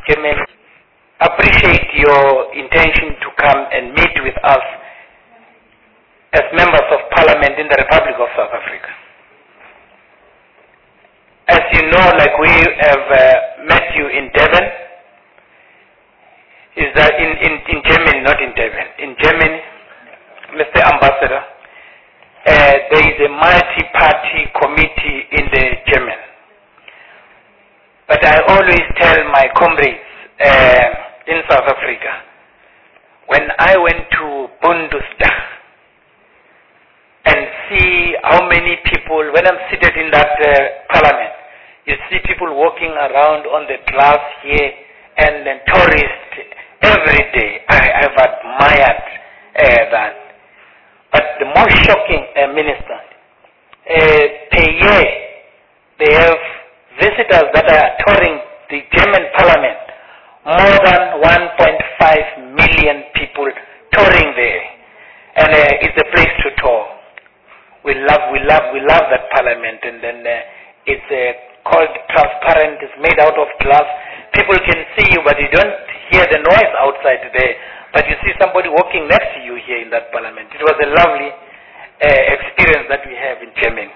Chairman, appreciate your intention to come and meet with us as members of Parliament in the Republic of South Africa. As you know, like we have met you in Devon, is that in Germany, not in Devon, in Germany, Mr. Ambassador, there is a multi-party committee in the German. But I always tell my comrades in South Africa, when I went to Bundestag and see how many people, when I'm seated in that parliament, you see people walking around on the glass here and then tourists every day. I've admired that. But the most shocking, Minister, per year they have visitors that are touring the German parliament, more than 1.5 million people touring there. And it's a place to tour. We love that parliament, and then it's called transparent, it's made out of glass. People can see you, but you don't hear the noise outside there. But you see somebody walking next to you here in that parliament. It was a lovely experience that we have in Germany.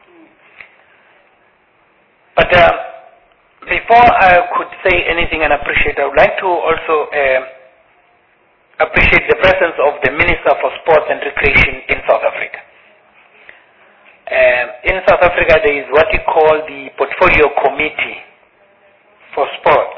But before I could say anything and appreciate, I would like to also appreciate the presence of the Minister for Sports and Recreation in South Africa. In South Africa, there is what we call the Portfolio Committee for Sport.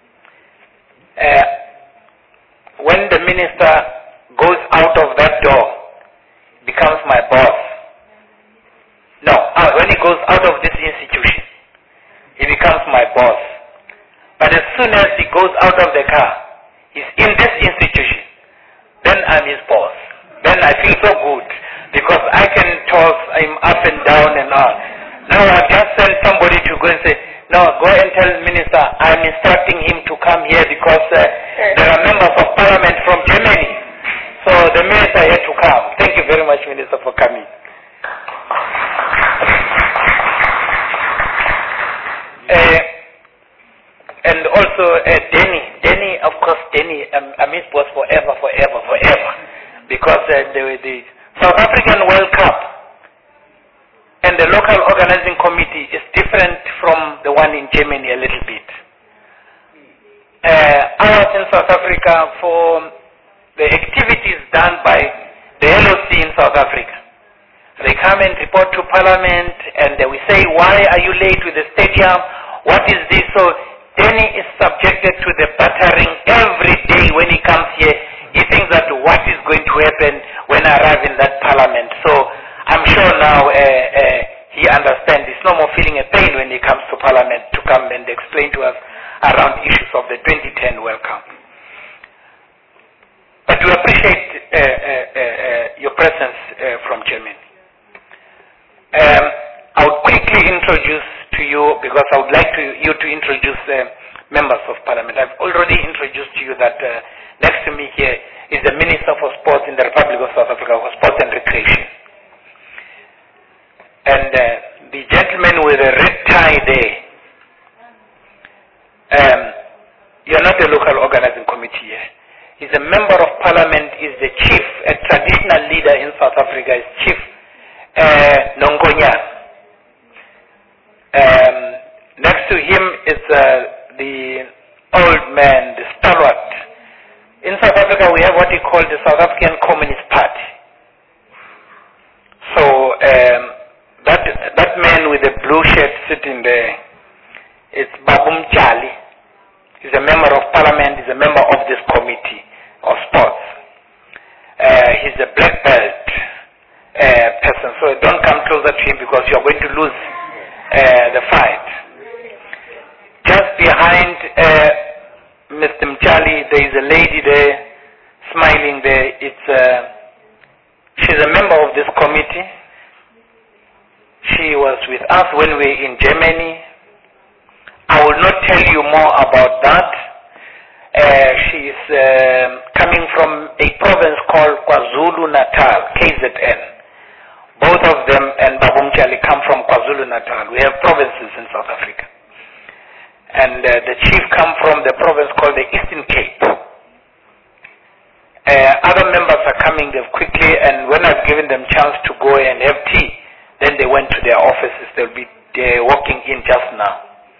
When the minister goes out of that door, becomes my boss. No, when he goes out of this institution, he becomes my boss. But as soon as he goes out of the car, he's in this institution, then I'm his boss. Then I feel so good, because I can toss him up and down and on. Now I just send somebody to go and say, no, go and tell the minister I'm instructing him to come here because there are members of parliament from Germany. So the minister had to come. Thank you very much, Minister, for coming. And also Denny, of course, Denny, I'm his boss forever. Because the South African World Cup and the local organizing committee is different from the one in Germany a little bit. I was in South Africa for the activities done by the LOC in South Africa. They come and report to Parliament and we say, why are you late with the stadium? What is this? So Danny is subjected to the battering every day when he comes here. He thinks that what is going to happen when I arrive in that Parliament. So I'm sure now he understands. He's no more feeling a pain when he comes to Parliament to come and explain to us around issues of the 2010 World Cup. But we appreciate your presence from Germany. I would quickly introduce to you, because I would like you to introduce members of Parliament. I've already introduced to you that next to me here is the Minister for Sports in the Republic of South Africa for Sports and Recreation. And the gentleman with the red tie there, you're not a local organizing committee here. He's a member of Parliament, is the chief, a traditional leader in South Africa, is Chief Nongonya. Next to him is the old man, the stalwart. In South Africa, we have what we call the South African Communist Party. So that man with the blue shirt sitting there, it's Babum Chali. He's a member of Parliament. He's a member of this committee of sports. He's a black belt person, so don't come closer to him because you're going to lose the fight. Just behind Mr. Mchali, there is a lady there, smiling there. She's a member of this committee. She was with us when we were in Germany. I will not tell you more about that. She is coming from a province called KwaZulu-Natal, KZN. Both of them and Babum Chali come from KwaZulu-Natal. We have provinces in South Africa. and the chief come from the province called the Eastern Cape. Other members are coming there quickly, and when I've given them chance to go and have tea, then they went to their offices. They'll be walking in just now.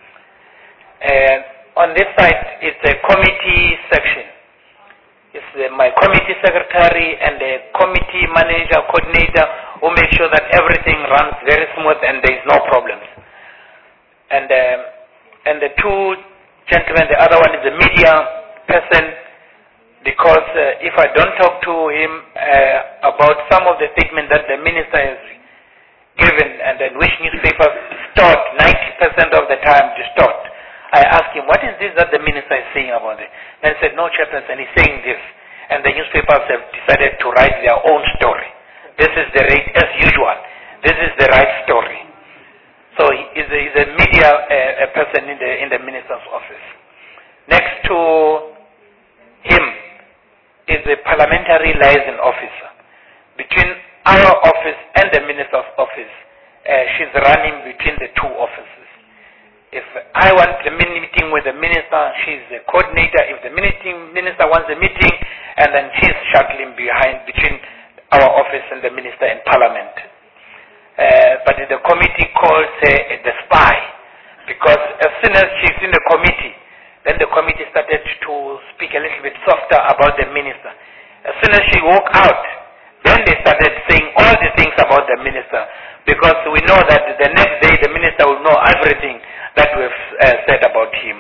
On this side, it's a committee section. It's my committee secretary and the committee manager, coordinator, who make sure that everything runs very smooth and there is no problems. And the two gentlemen, the other one is the media person, because if I don't talk to him about some of the statements that the minister has given and then which newspapers distort 90% of the time distort, I asked him, what is this that the minister is saying about it? And he said, no, Chairperson, he's saying this. And the newspapers have decided to write their own story. This is the rate as usual. This is the right story. So he's a media person in the minister's office. Next to him is a parliamentary liaison officer. Between our office and the minister's office, she's running between the two offices. If I want a meeting with the minister, she's the coordinator. If the minister wants a meeting, and then she's shuttling behind between our office and the minister in parliament. But the committee calls her the spy, because as soon as she's in the committee, then the committee started to speak a little bit softer about the minister. As soon as she walked out, then they started saying all the things about the minister, because we know that the next day the minister will know everything that we've said about him.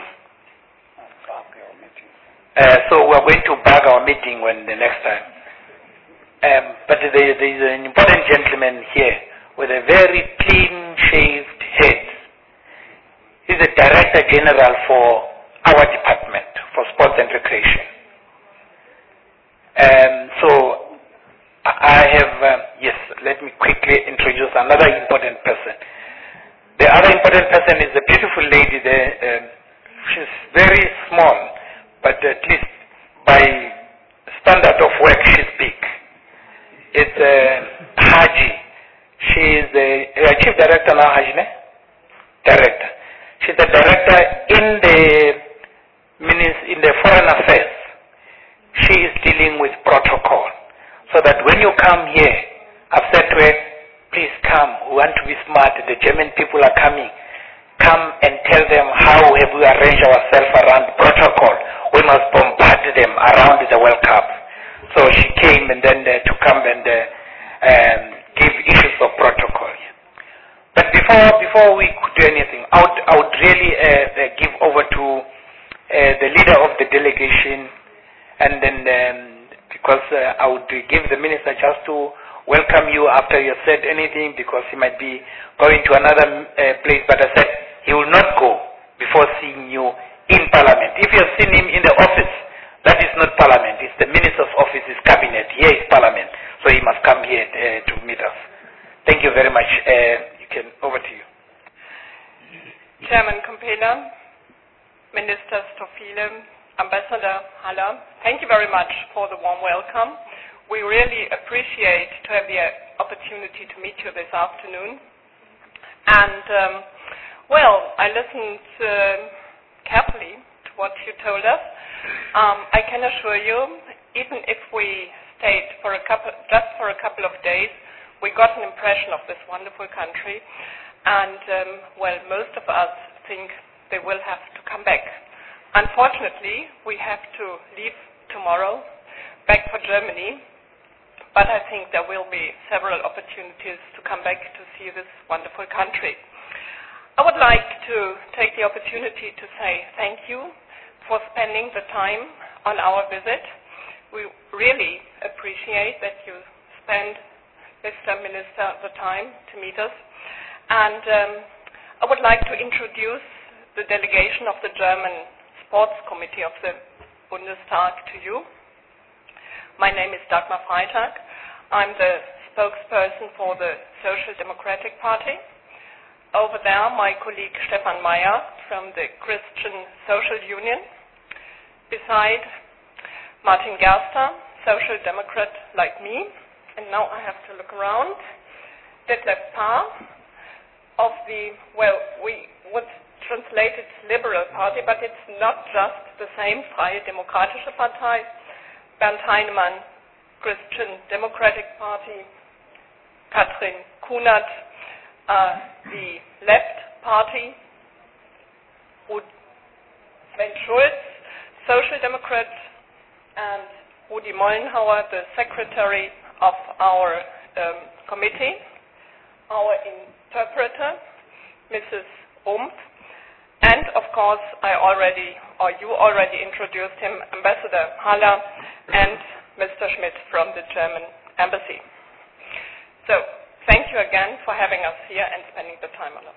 So we're going to bag our meeting when the next time. But there is an important gentleman here with a very clean-shaved head. He's the Director General for our department, for Sports and Recreation. So I have, yes, let me quickly introduce another important person. The other important person is a beautiful lady there. She's very small, but at least by standard of work, she's big. It's Haji. She is the chief director now, Haji, ne? Director. She's the director in the foreign affairs. She is dealing with protocol, so that when you come here, I've said to her, please come, we want to be smart, the German people are coming. Come and tell them how have we arranged ourselves around protocol. We must bombard them around the World Cup. So she came and then to come and give issues of protocol. But before we could do anything, I would really give over to the leader of the delegation, and then because I would give the minister just to welcome you after you have said anything, because he might be going to another place. But I said he will not go before seeing you in Parliament. If you have seen him in the office, that is not Parliament. It's the minister's office, his cabinet. Here is Parliament. So he must come here to meet us. Thank you very much. Over to you. Chairman Kompela, Minister Stofile, Ambassador Haller, thank you very much for the warm welcome. We really appreciate to have the opportunity to meet you this afternoon. And, I listened carefully to what you told us. I can assure you, even if we stayed just for a couple of days, we got an impression of this wonderful country. And, most of us think they will have to come back. Unfortunately, we have to leave tomorrow, back for Germany. But I think there will be several opportunities to come back to see this wonderful country. I would like to take the opportunity to say thank you for spending the time on our visit. We really appreciate that you spend, Mr. Minister, the time to meet us. And I would like to introduce the delegation of the German Sports Committee of the Bundestag to you. My name is Dagmar Freitag. I'm the spokesperson for the Social Democratic Party. Over there, my colleague Stefan Meyer from the Christian Social Union. Beside, Martin Gerster, Social Democrat like me. And now I have to look around. Detlef Paar of the, we would translated Liberal Party, but it's not just the same. Freie Demokratische Partei, Bernd Heinemann, Christian Democratic Party, Katrin Kunert, the Left Party, Sven Schulz, Social Democrat, and Rudi Mollenhauer, the Secretary of our committee, our interpreter, Mrs. Rumpf, and of course you already introduced him, Ambassador Haller and Mr. Schmidt from the German Embassy. So, thank you again for having us here and spending the time on us.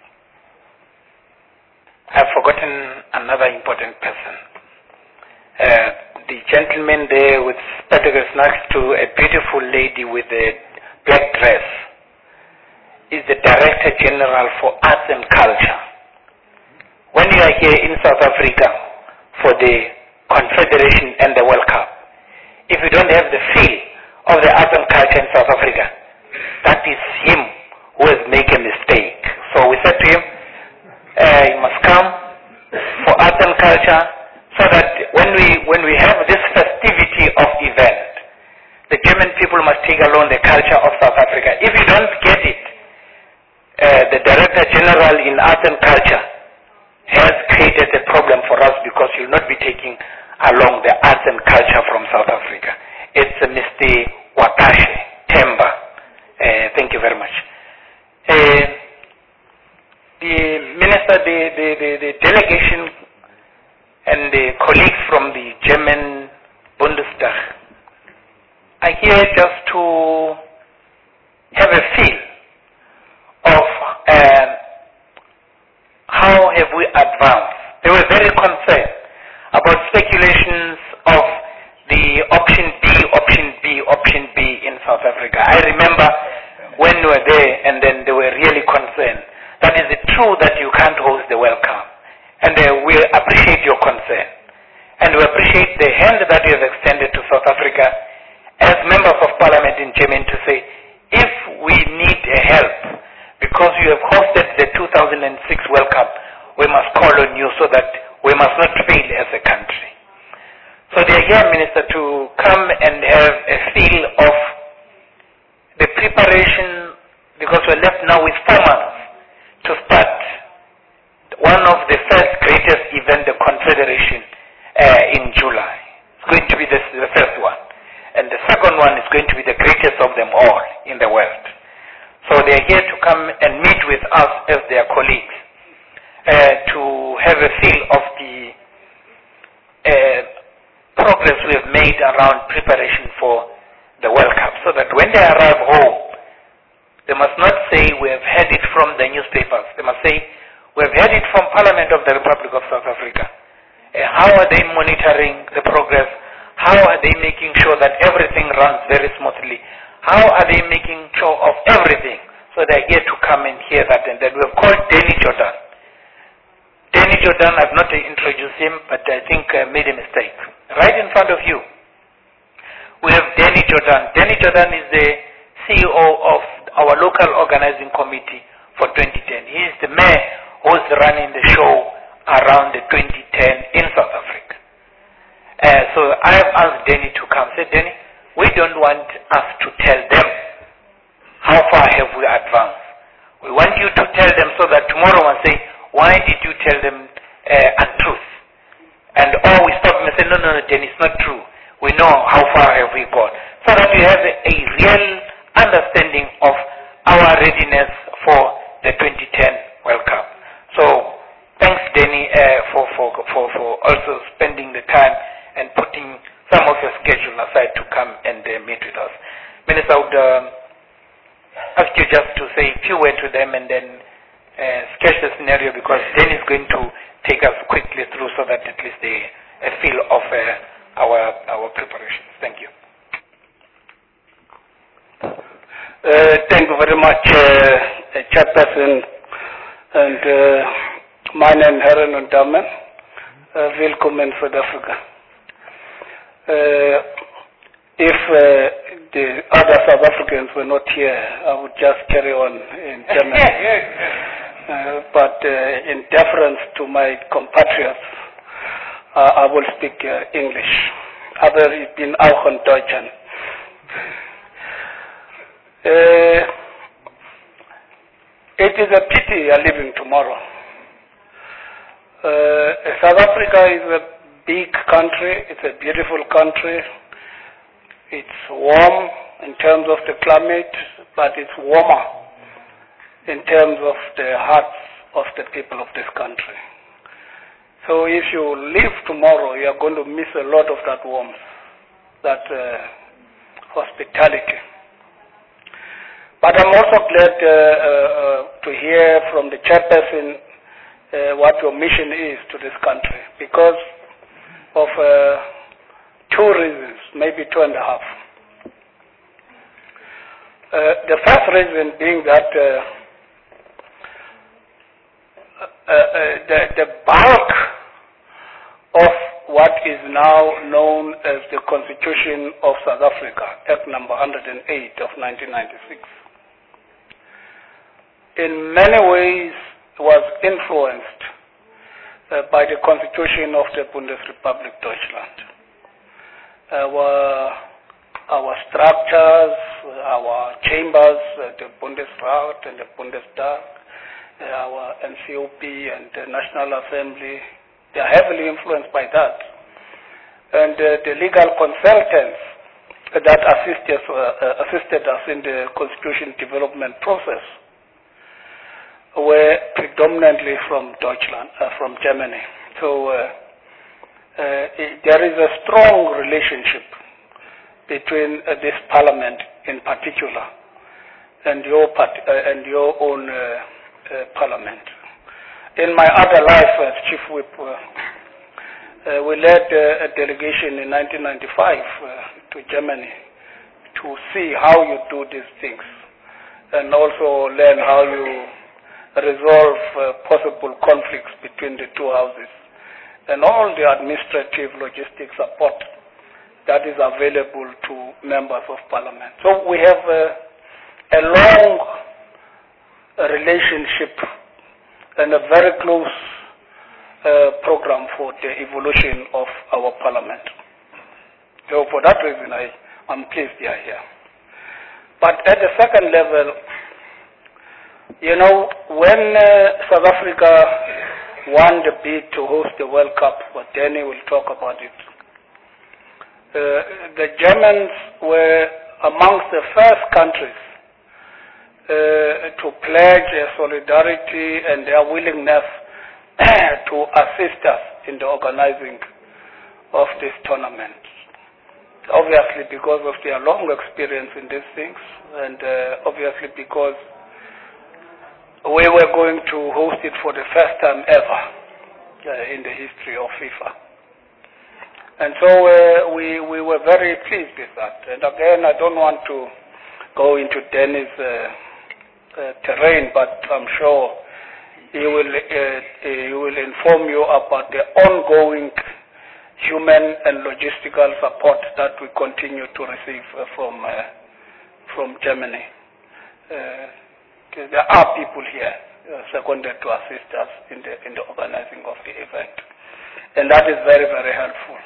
I've forgotten another important person. The gentleman there with spectacles next to a beautiful lady with a black dress is the Director General for Arts and Culture. When you are here in South Africa for the Confederation and the World Cup, if you don't have the feel of the arts and culture in South Africa, that is him who has made a mistake. So we said to him, you must come for arts and culture, so that when we have this festivity of event, the German people must take along the culture of South Africa. If you don't get it, the Director General in Arts and Culture has created a problem for us, because you'll not be taking along the arts and culture from South Africa. It's Mr. Wakashe Temba. Thank you very much. The Minister, the delegation and the colleagues from the German Bundestag are here just to have a feel of how have we advanced. They were very concerned about speculations of the option B in South Africa. I remember when we were there, and then they were really concerned. That is it true that you can't host the World Cup? And we appreciate your concern. And we appreciate the hand that you have extended to South Africa as members of parliament in Germany to say, if we need a help, because you have hosted the 2006 World Cup, we must call on you, so that we must not fail as a country. So they are here, Minister, to come and have a feel of the preparation, because we're left now with 4 months to start one of the first greatest event, the Confederation, in July. It's going to be the first one. And the second one is going to be the greatest of them all in the world. So they are here to come and meet with us as their colleagues, to have a feel of the progress we have made around preparation for the World Cup, so that when they arrive home, they must not say we have heard it from the newspapers. They must say we have heard it from Parliament of the Republic of South Africa. How are they monitoring the progress? How are they making sure that everything runs very smoothly? How are they making sure of everything? So they're here to come and hear that. And then we have called Danny Jordan. Danny Jordan, I've not introduced him, but I think I made a mistake. Right in front of you, we have Danny Jordan. Danny Jordan is the CEO of our local organizing committee for 2010. He is the man who's running the show around the 2010 in South Africa. So I have asked Danny to come. Say, Danny, we don't want us to tell them how far have we advanced. We want you to tell them, so that tomorrow we'll say, why did you tell them untruth? And we stop and say, no, Danny, it's not true. We know how far have we gone. So that you have a real understanding of our readiness for the 2010 World Cup. So thanks, Danny, for also spending the time and putting some of your schedule aside to come and meet with us. Minister, I would ask you just to say a few words to them and then sketch the scenario, because Danny is going to take us quickly through, so that at least they feel of our preparations. Thank you. Thank you very much, Chairperson, and my name is Heron Ondaman. Welcome in South Africa. If the other South Africans were not here, I would just carry on in German. but in deference to my compatriots, I will speak English. Aber ich bin auch ein Deutscher. It is a pity you are leaving tomorrow. South Africa is a big country. It's a beautiful country. It's warm in terms of the climate, but it's warmer in terms of the hearts of the people of this country. So if you leave tomorrow, you are going to miss a lot of that warmth, that hospitality. But I'm also glad to hear from the chairperson what your mission is to this country, because of two reasons, maybe two and a half. The first reason being that the bulk of what is now known as the Constitution of South Africa, Act number 108 of 1996, in many ways was influenced by the Constitution of the Bundesrepublik Deutschland. Our structures, our chambers, the Bundesrat and the Bundestag, our NCOP and the National Assembly, they are heavily influenced by that. And the legal consultants that assisted us in the constitution development process were predominantly from Deutschland, from Germany. So there is a strong relationship between this parliament in particular and your own parliament. In my other life as chief whip, we led a delegation in 1995 to Germany to see how you do these things and also learn how you resolve possible conflicts between the two houses and all the administrative logistic support that is available to members of parliament. So we have a long relationship and a very close program for the evolution of our parliament. So for that reason, I'm pleased they are here. But at the second level, you know, when South Africa won the bid to host the World Cup, but Danny will talk about it, the Germans were amongst the first countries to pledge their solidarity and their willingness to assist us in the organizing of this tournament. Obviously because of their long experience in these things, and obviously because we were going to host it for the first time ever in the history of FIFA. And so we were very pleased with that. And again, I don't want to go into Dennis' terrain, but I'm sure he will inform you about the ongoing human and logistical support that we continue to receive from Germany. There are people here seconded to assist us in the organizing of the event, and that is very, very helpful.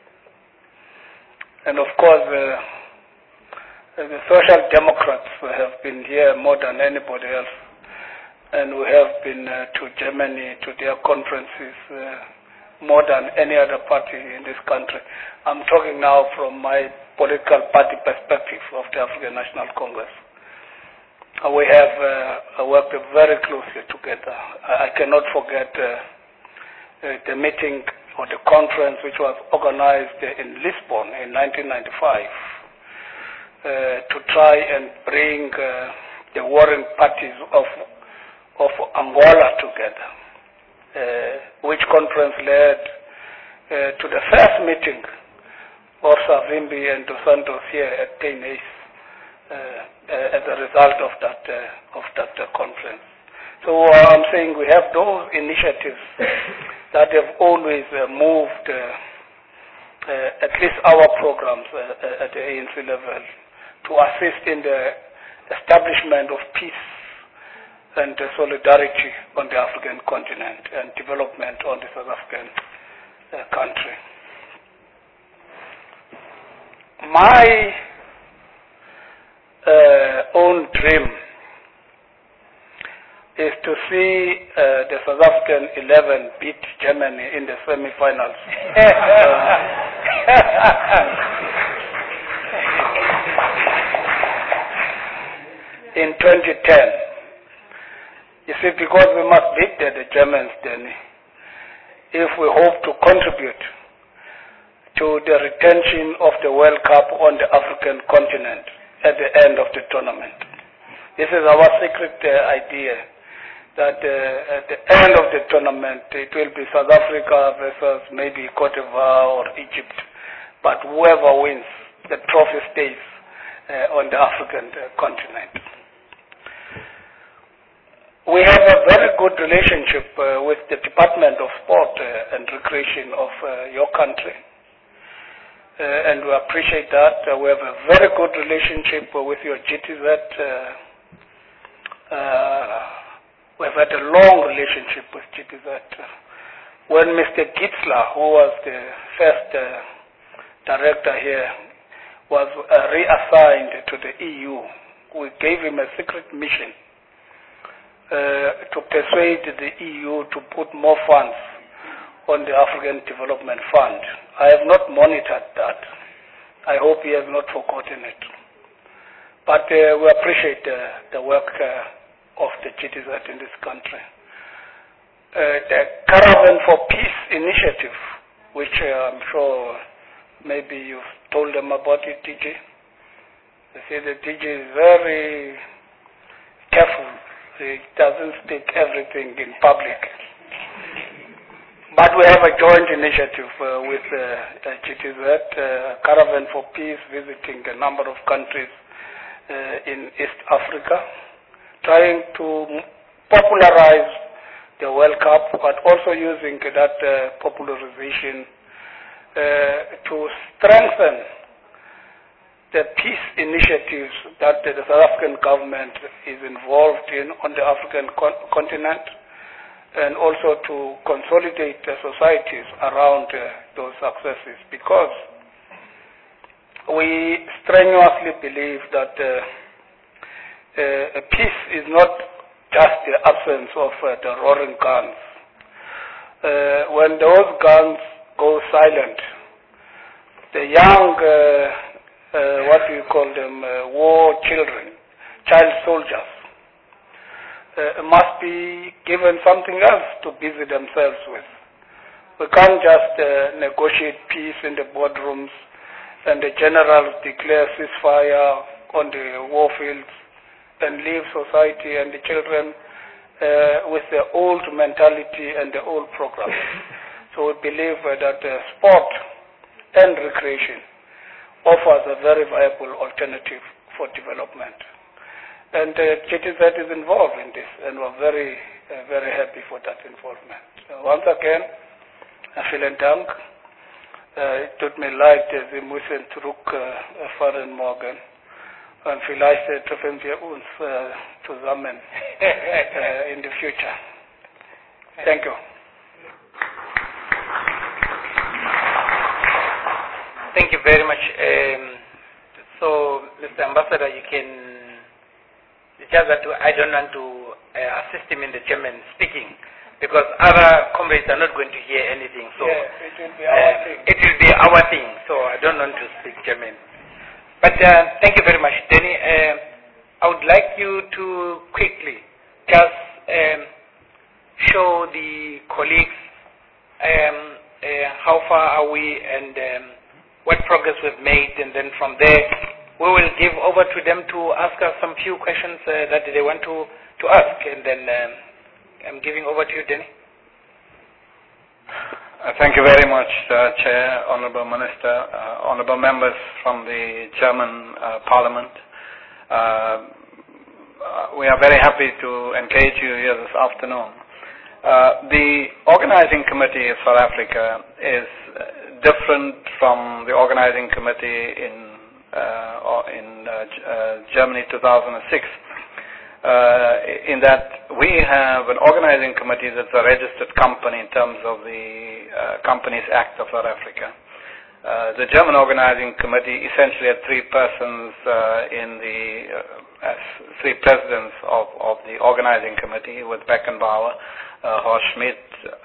And of course, the Social Democrats have been here more than anybody else, and we have been to Germany to their conferences more than any other party in this country. I'm talking now from my political party perspective of the African National Congress. We have worked very closely together. I cannot forget the meeting or the conference which was organized in Lisbon in 1995 to try and bring the warring parties of Angola together, which conference led to the first meeting of Savimbi and Dos Santos here at Tenes as a result of that conference. So I'm saying we have those initiatives that have always moved at least our programs at the ANC level to assist in the establishment of peace and solidarity on the African continent and development on the South African country. My own dream is to see the South African 11 beat Germany in the semi-finals. In 2010. You see, because we must beat the Germans then, if we hope to contribute to the retention of the World Cup on the African continent at the end of the tournament. This is our secret idea, that at the end of the tournament it will be South Africa versus maybe Cote d'Ivoire or Egypt, but whoever wins, the trophy stays on the African continent. We have a very good relationship with the Department of Sport and Recreation of your country. And we appreciate that. We have a very good relationship with your GTZ. We've had a long relationship with GTZ. When Mr. Gitzler, who was the first director here, was reassigned to the EU, we gave him a secret mission to persuade the EU to put more funds on the African Development Fund. I have not monitored that. I hope he has not forgotten it. But we appreciate the work of the GTZ in this country. The Caravan for Peace initiative, which I'm sure maybe you've told them about it, DG. You see, the DG is very careful. He doesn't speak everything in public. But we have a joint initiative with GTZ, Caravan for Peace, visiting a number of countries in East Africa, trying to popularize the World Cup, but also using that popularization to strengthen the peace initiatives that the South African government is involved in on the African continent, and also to consolidate the societies around those successes, because we strenuously believe that peace is not just the absence of the roaring guns. When those guns go silent, the young what do you call them, war children, child soldiers, must be given something else to busy themselves with. We can't just negotiate peace in the boardrooms and the generals declare ceasefire on the war fields and leave society and the children with the old mentality and the old program. So we believe that sport and recreation offers a very viable alternative for development. And GTZ is involved in this, and we're very, very happy for that involvement. Once again, vielen Dank. Tut mir leid, Sie müssen zurückfahren morgen. Und vielleicht treffen wir uns zusammen in the future. Thank you. Thank you very much. So, Mr. Ambassador, you can, just that I don't want to assist him in the German speaking, because other comrades are not going to hear anything. So yes, it will be our thing. It will be our thing, so I don't want to speak German. But thank you very much, Denny. I would like you to quickly just show the colleagues how far are we and what progress we've made, and then from there we will give over to them to ask us some few questions that they want to ask, and then I'm giving over to you, Denny. Thank you very much, Chair, Honorable Minister, Honorable members from the German Parliament. We are very happy to engage you here this afternoon. The Organizing Committee of South Africa is different from the Organizing Committee in Germany 2006. in that we have an organizing committee that's a registered company in terms of the Companies Act of South Africa. The German organizing committee essentially had three persons as three presidents of the organizing committee, with Beckenbauer, Horst Schmidt,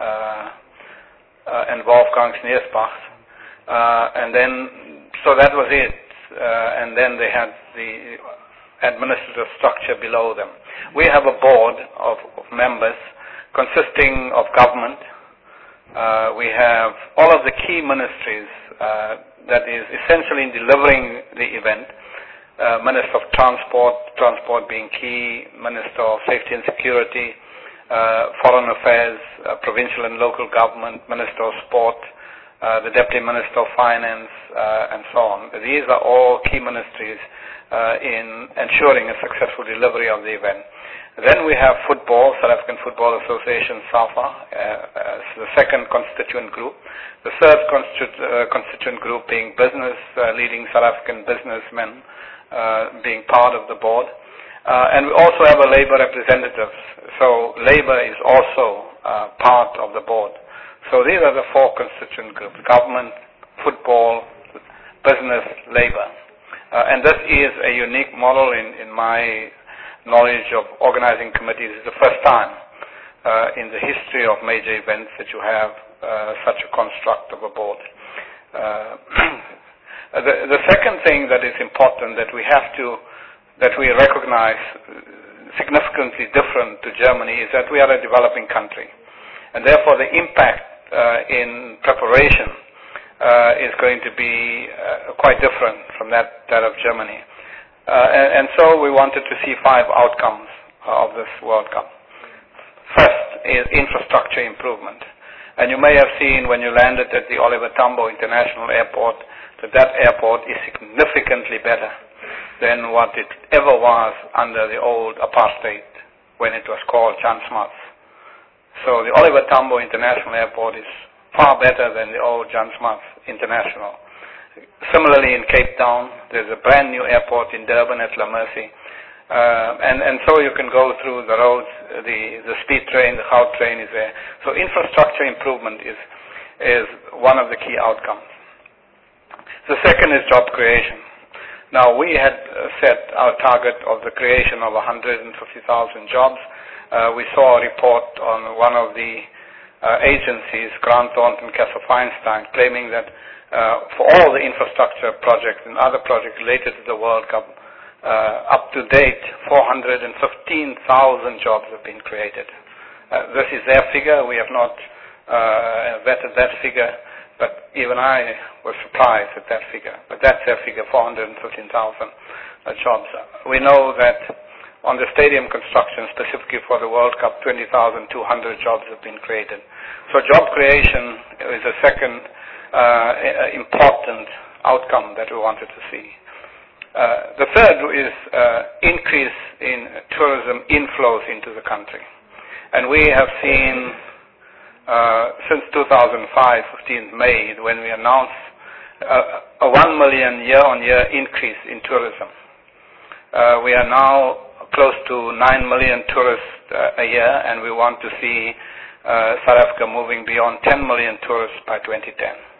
and Wolfgang Schneersbach. And then, so that was it. And then they had the administrative structure below them. We have a board of members consisting of government. We have all of the key ministries that is essentially in delivering the event. Minister of Transport being key, Minister of Safety and Security, Foreign Affairs, Provincial and Local Government, Minister of Sport, the Deputy Minister of Finance, and so on. These are all key ministries in ensuring a successful delivery of the event. Then we have football, South African Football Association, SAFA, as the second constituent group. The third constituent group being business, leading South African businessmen being part of the board. And we also have a labor representative. So labor is also part of the board. So these are the four constituent groups: government, football, business, labor. And this is a unique model in my knowledge of organizing committees. It's the first time in the history of major events that you have such a construct of a board. The second thing that is important that we recognize significantly different to Germany is that we are a developing country, and therefore the impact in preparation is going to be quite different from that of Germany. And so we wanted to see 5 outcomes of this World Cup. First is infrastructure improvement. And you may have seen when you landed at the Oliver Tambo International Airport that airport is significantly better than what it ever was under the old apartheid when it was called Jan Smuts. So the Oliver Tambo International Airport is far better than the old Jan Smuts International. Similarly, in Cape Town, there's a brand new airport in Durban at La Mercy. And so you can go through the roads, the speed train, the Goud train is there. So infrastructure improvement is one of the key outcomes. The second is job creation. Now, we had set our target of the creation of 150,000 jobs. We saw a report on one of the agencies, Grant Thornton Kessel Feinstein, claiming that for all the infrastructure projects and other projects related to the World Cup, up to date, 415,000 jobs have been created. This is their figure. We have not vetted that figure, but even I was surprised at that figure. But that's their figure, 415,000 jobs. We know that on the stadium construction, specifically for the World Cup, 20,200 jobs have been created. So job creation is a second important outcome that we wanted to see. The third is increase in tourism inflows into the country. And we have seen since 2005, 15th May, when we announced a 1 million year-on-year increase in tourism. We are now close to 9 million tourists a year, and we want to see South Africa moving beyond 10 million tourists by 2010.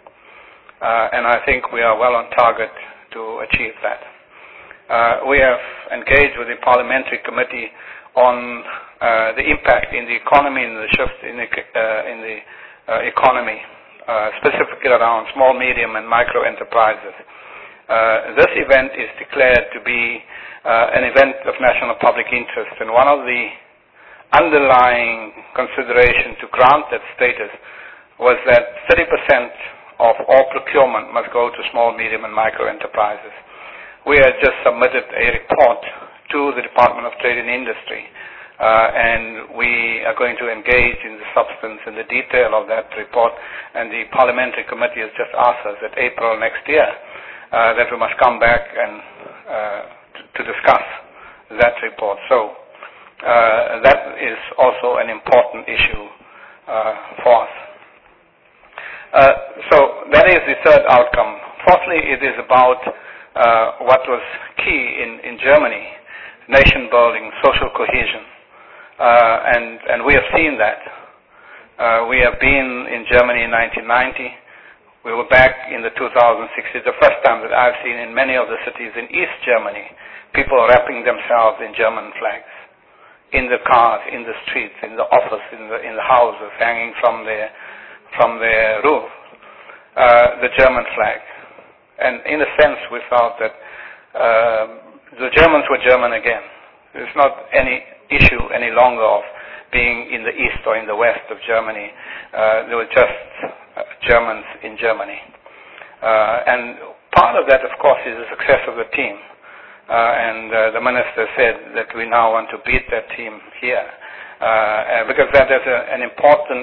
And I think we are well on target to achieve that. We have engaged with the Parliamentary Committee on the impact in the economy and the shift in the economy, specifically around small, medium, and micro enterprises. This event is declared to be an event of national public interest, and one of the underlying considerations to grant that status was that 30% of all procurement must go to small, medium, and micro enterprises. We have just submitted a report to the Department of Trade and Industry, and we are going to engage in the substance and the detail of that report, and the Parliamentary Committee has just asked us at April next year that we must come back and to discuss that report. So that is also an important issue for us. So that is the third outcome. Fourthly, it is about what was key in Germany, nation building, social cohesion. And we have seen that. We have been in Germany in 1990. We were back in the 2006. It's the first time that I've seen in many of the cities in East Germany, people wrapping themselves in German flags, in the cars, in the streets, in the office, in the houses, hanging from their roof, the German flag. And in a sense, we felt that the Germans were German again. There's not any issue any longer of being in the east or in the west of Germany. They were just Germans in Germany. And part of that, of course, is the success of the team. And the minister said that we now want to beat that team here. Because that is an important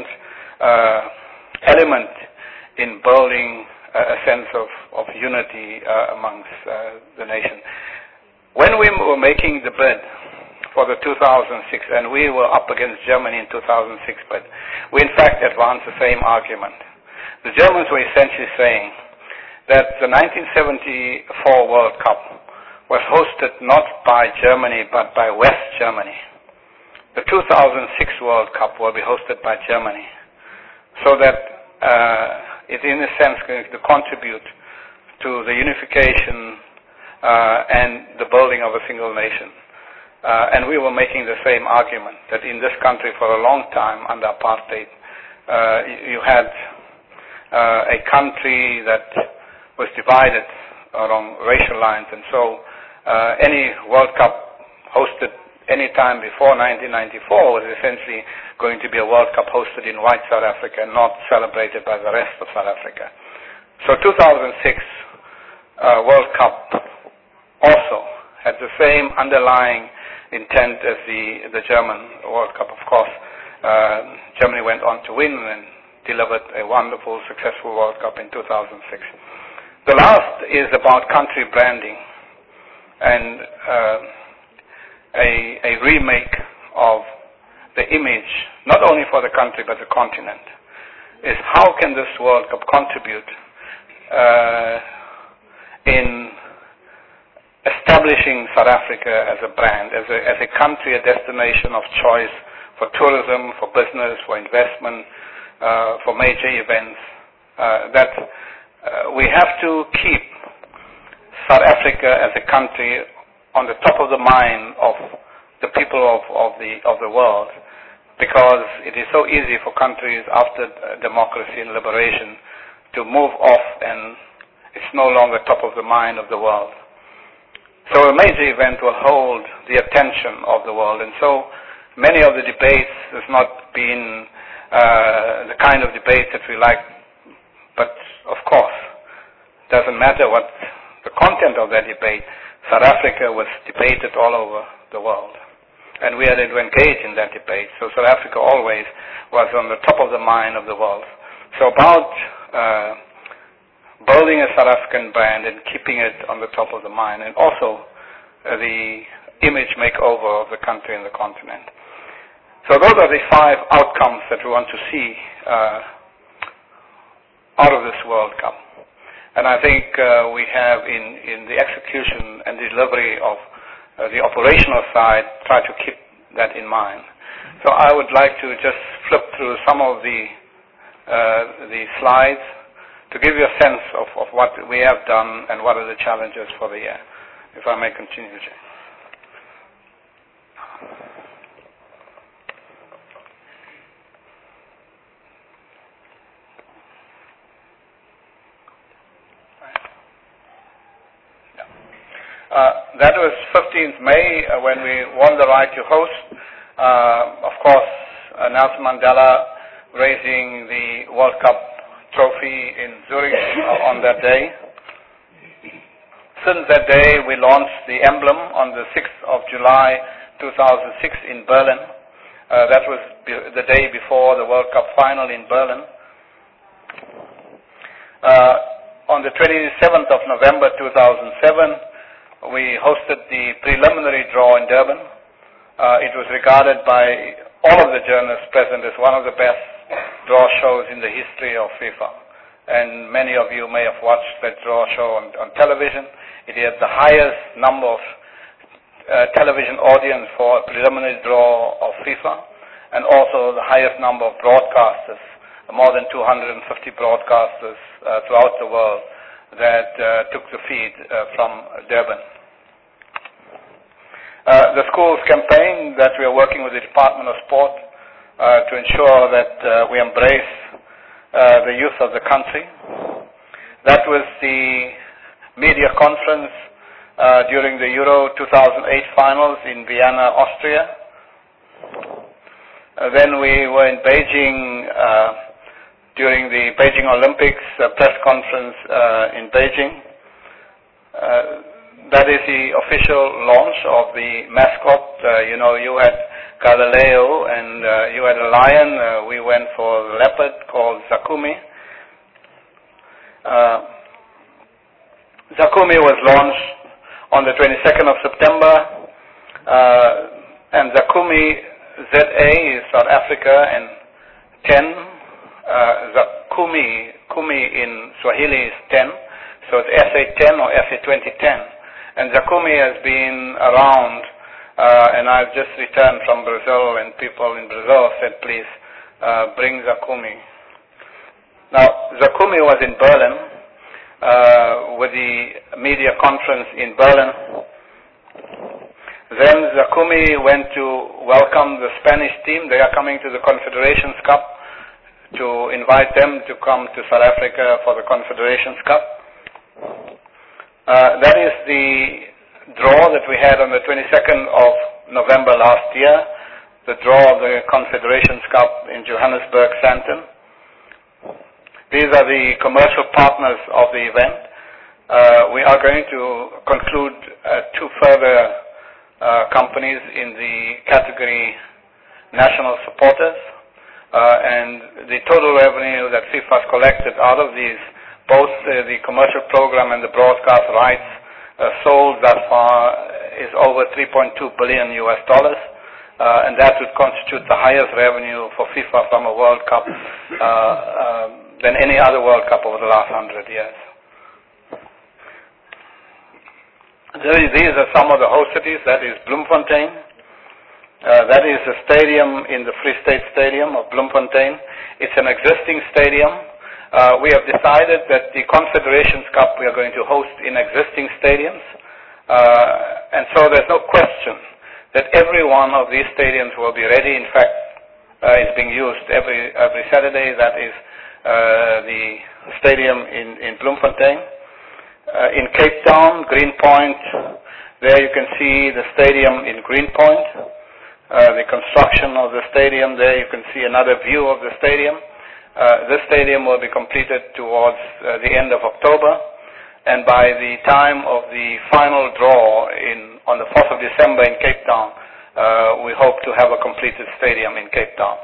element in building a sense of unity amongst the nation. When we were making the bid for the 2006, and we were up against Germany in 2006, but we in fact advanced the same argument. The Germans were essentially saying that the 1974 World Cup was hosted not by Germany, but by West Germany. The 2006 World Cup will be hosted by Germany, so that it in a sense going to contribute to the unification and the building of a single nation. And we were making the same argument that in this country for a long time under apartheid, you had a country that was divided along racial lines, and so any World Cup hosted any time before 1994 was essentially going to be a World Cup hosted in white South Africa and not celebrated by the rest of South Africa. So 2006 World Cup also had the same underlying intent as the German World Cup. Of course, Germany went on to win and delivered a wonderful, successful World Cup in 2006. The last is about country branding and a remake of the image, not only for the country but the continent, is how can this World Cup contribute in establishing South Africa as a brand, as a country, a destination of choice for tourism, for business, for investment, for major events, that we have to keep South Africa as a country on the top of the mind of the people of the world, because it is so easy for countries after democracy and liberation to move off, and it's no longer top of the mind of the world. So a major event will hold the attention of the world, and so many of the debates has not been the kind of debate that we like, but of course, doesn't matter what the content of that debate. South Africa was debated all over the world, and we had to engage in that debate. So South Africa always was on the top of the mind of the world. So about building a South African brand and keeping it on the top of the mind, and also the image makeover of the country and the continent. So those are the 5 outcomes that we want to see out of this World Cup. And I think we have in the execution and delivery of the operational side, try to keep that in mind. So I would like to just flip through some of the slides to give you a sense of what we have done and what are the challenges for the year. If I may continue, Jay. That was 15th May when we won the right to host. Of course, Nelson Mandela raising the World Cup trophy in Zurich on that day. Since that day, we launched the emblem on the 6th of July 2006 in Berlin. That was the day before the World Cup final in Berlin. On the 27th of November 2007, we hosted the preliminary draw in Durban. It was regarded by all of the journalists present as one of the best draw shows in the history of FIFA. And many of you may have watched that draw show on television. It had the highest number of television audience for a preliminary draw of FIFA, and also the highest number of broadcasters, more than 250 broadcasters throughout the world that took the feed from Durban. The school's campaign that we are working with the Department of Sport to ensure that we embrace the youth of the country. That was the media conference during the Euro 2008 finals in Vienna, Austria. Then we were in Beijing during the Beijing Olympics press conference in Beijing. That is the official launch of the mascot. You had Galileo and you had a lion. We went for a leopard called Zakumi. Zakumi was launched on the 22nd of September, and Zakumi, ZA is South Africa, and 10, Kumi in Swahili is 10, so it's SA10 or SA2010. And Zakumi has been around, and I've just returned from Brazil, and people in Brazil said, please bring Zakumi. Now, Zakumi was in Berlin with the media conference in Berlin. Then Zakumi went to welcome the Spanish team. They are coming to the Confederations Cup, to invite them to come to South Africa for the Confederations Cup. That is the draw that we had on the 22nd of November last year, the draw of the Confederations Cup in Johannesburg, Sandton. These are the commercial partners of the event. We are going to conclude two further companies in the category national supporters, and the total revenue that FIFA has collected out of these, both the commercial program and the broadcast rights sold thus far, is over $3.2 billion, and that would constitute the highest revenue for FIFA from a World Cup than any other World Cup over the last 100 years. These are some of the host cities. That is Bloemfontein. That is a stadium in the Free State Stadium of Bloemfontein. It's an existing stadium. We have decided that the Confederations Cup we are going to host in existing stadiums. And so there's no question that every one of these stadiums will be ready. In fact, it's being used every Saturday. That is the stadium in Bloemfontein. In Cape Town, Greenpoint, there you can see the stadium in Greenpoint. The construction of the stadium, there you can see another view of the stadium. This stadium will be completed towards the end of October, and by the time of the final draw on the 4th of December in Cape Town, we hope to have a completed stadium in Cape Town.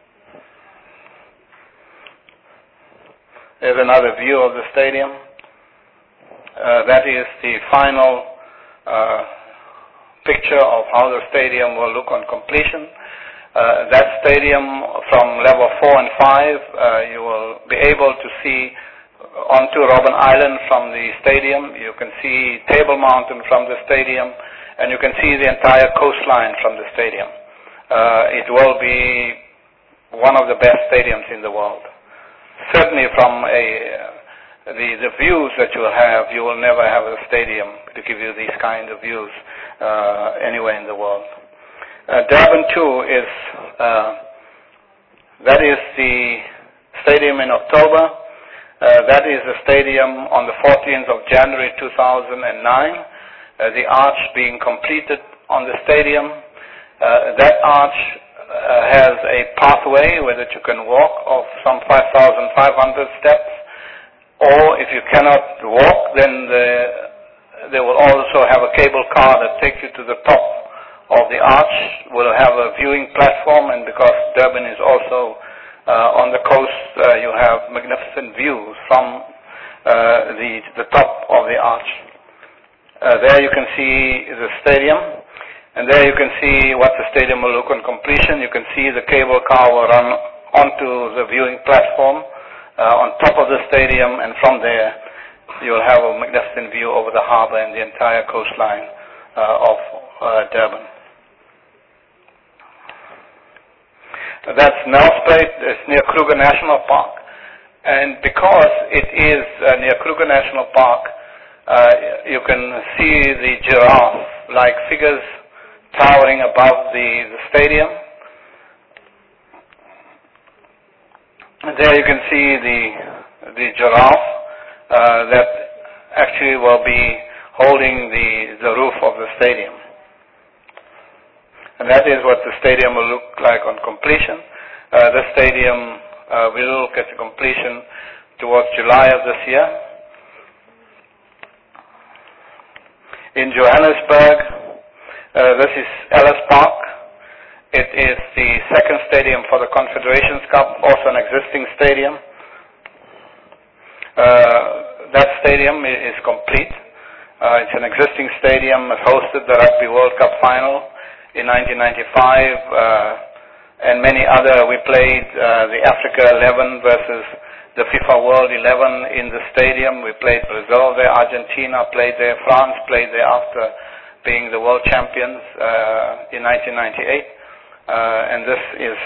There's another view of the stadium. That is the final picture of how the stadium will look on completion. That stadium from level 4 and 5, you will be able to see onto Robben Island from the stadium. You can see Table Mountain from the stadium, and you can see the entire coastline from the stadium. It will be one of the best stadiums in the world. Certainly from the views that you will have, you will never have a stadium to give you these kind of views anywhere in the world. Durban 2 is, that is the stadium in October. That is the stadium on the 14th of January 2009. The arch being completed on the stadium. That arch has a pathway where that you can walk of some 5,500 steps. Or if you cannot walk, then they will also have a cable car that takes you to the top of the arch. Will have a viewing platform, and because Durban is also on the coast, you have magnificent views from the top of the arch. There you can see the stadium, and there you can see what the stadium will look on completion. You can see the cable car will run onto the viewing platform on top of the stadium, and from there you'll have a magnificent view over the harbor and the entire coastline of Durban. That's Nelspruit. It's near Kruger National Park. And because it is near Kruger National Park, you can see the giraffe-like figures towering above the stadium. And there you can see the giraffe that actually will be holding the roof of the stadium. And that is what the stadium will look like on completion. The stadium will get to completion towards July of this year. In Johannesburg, this is Ellis Park. It is the second stadium for the Confederations Cup, also an existing stadium. That stadium is complete. It's an existing stadium. It hosted the Rugby World Cup final in 1995 and many other. We played the Africa 11 versus the FIFA World 11 in the stadium. We played Brazil there, Argentina played there, France played there after being the world champions in 1998. And this is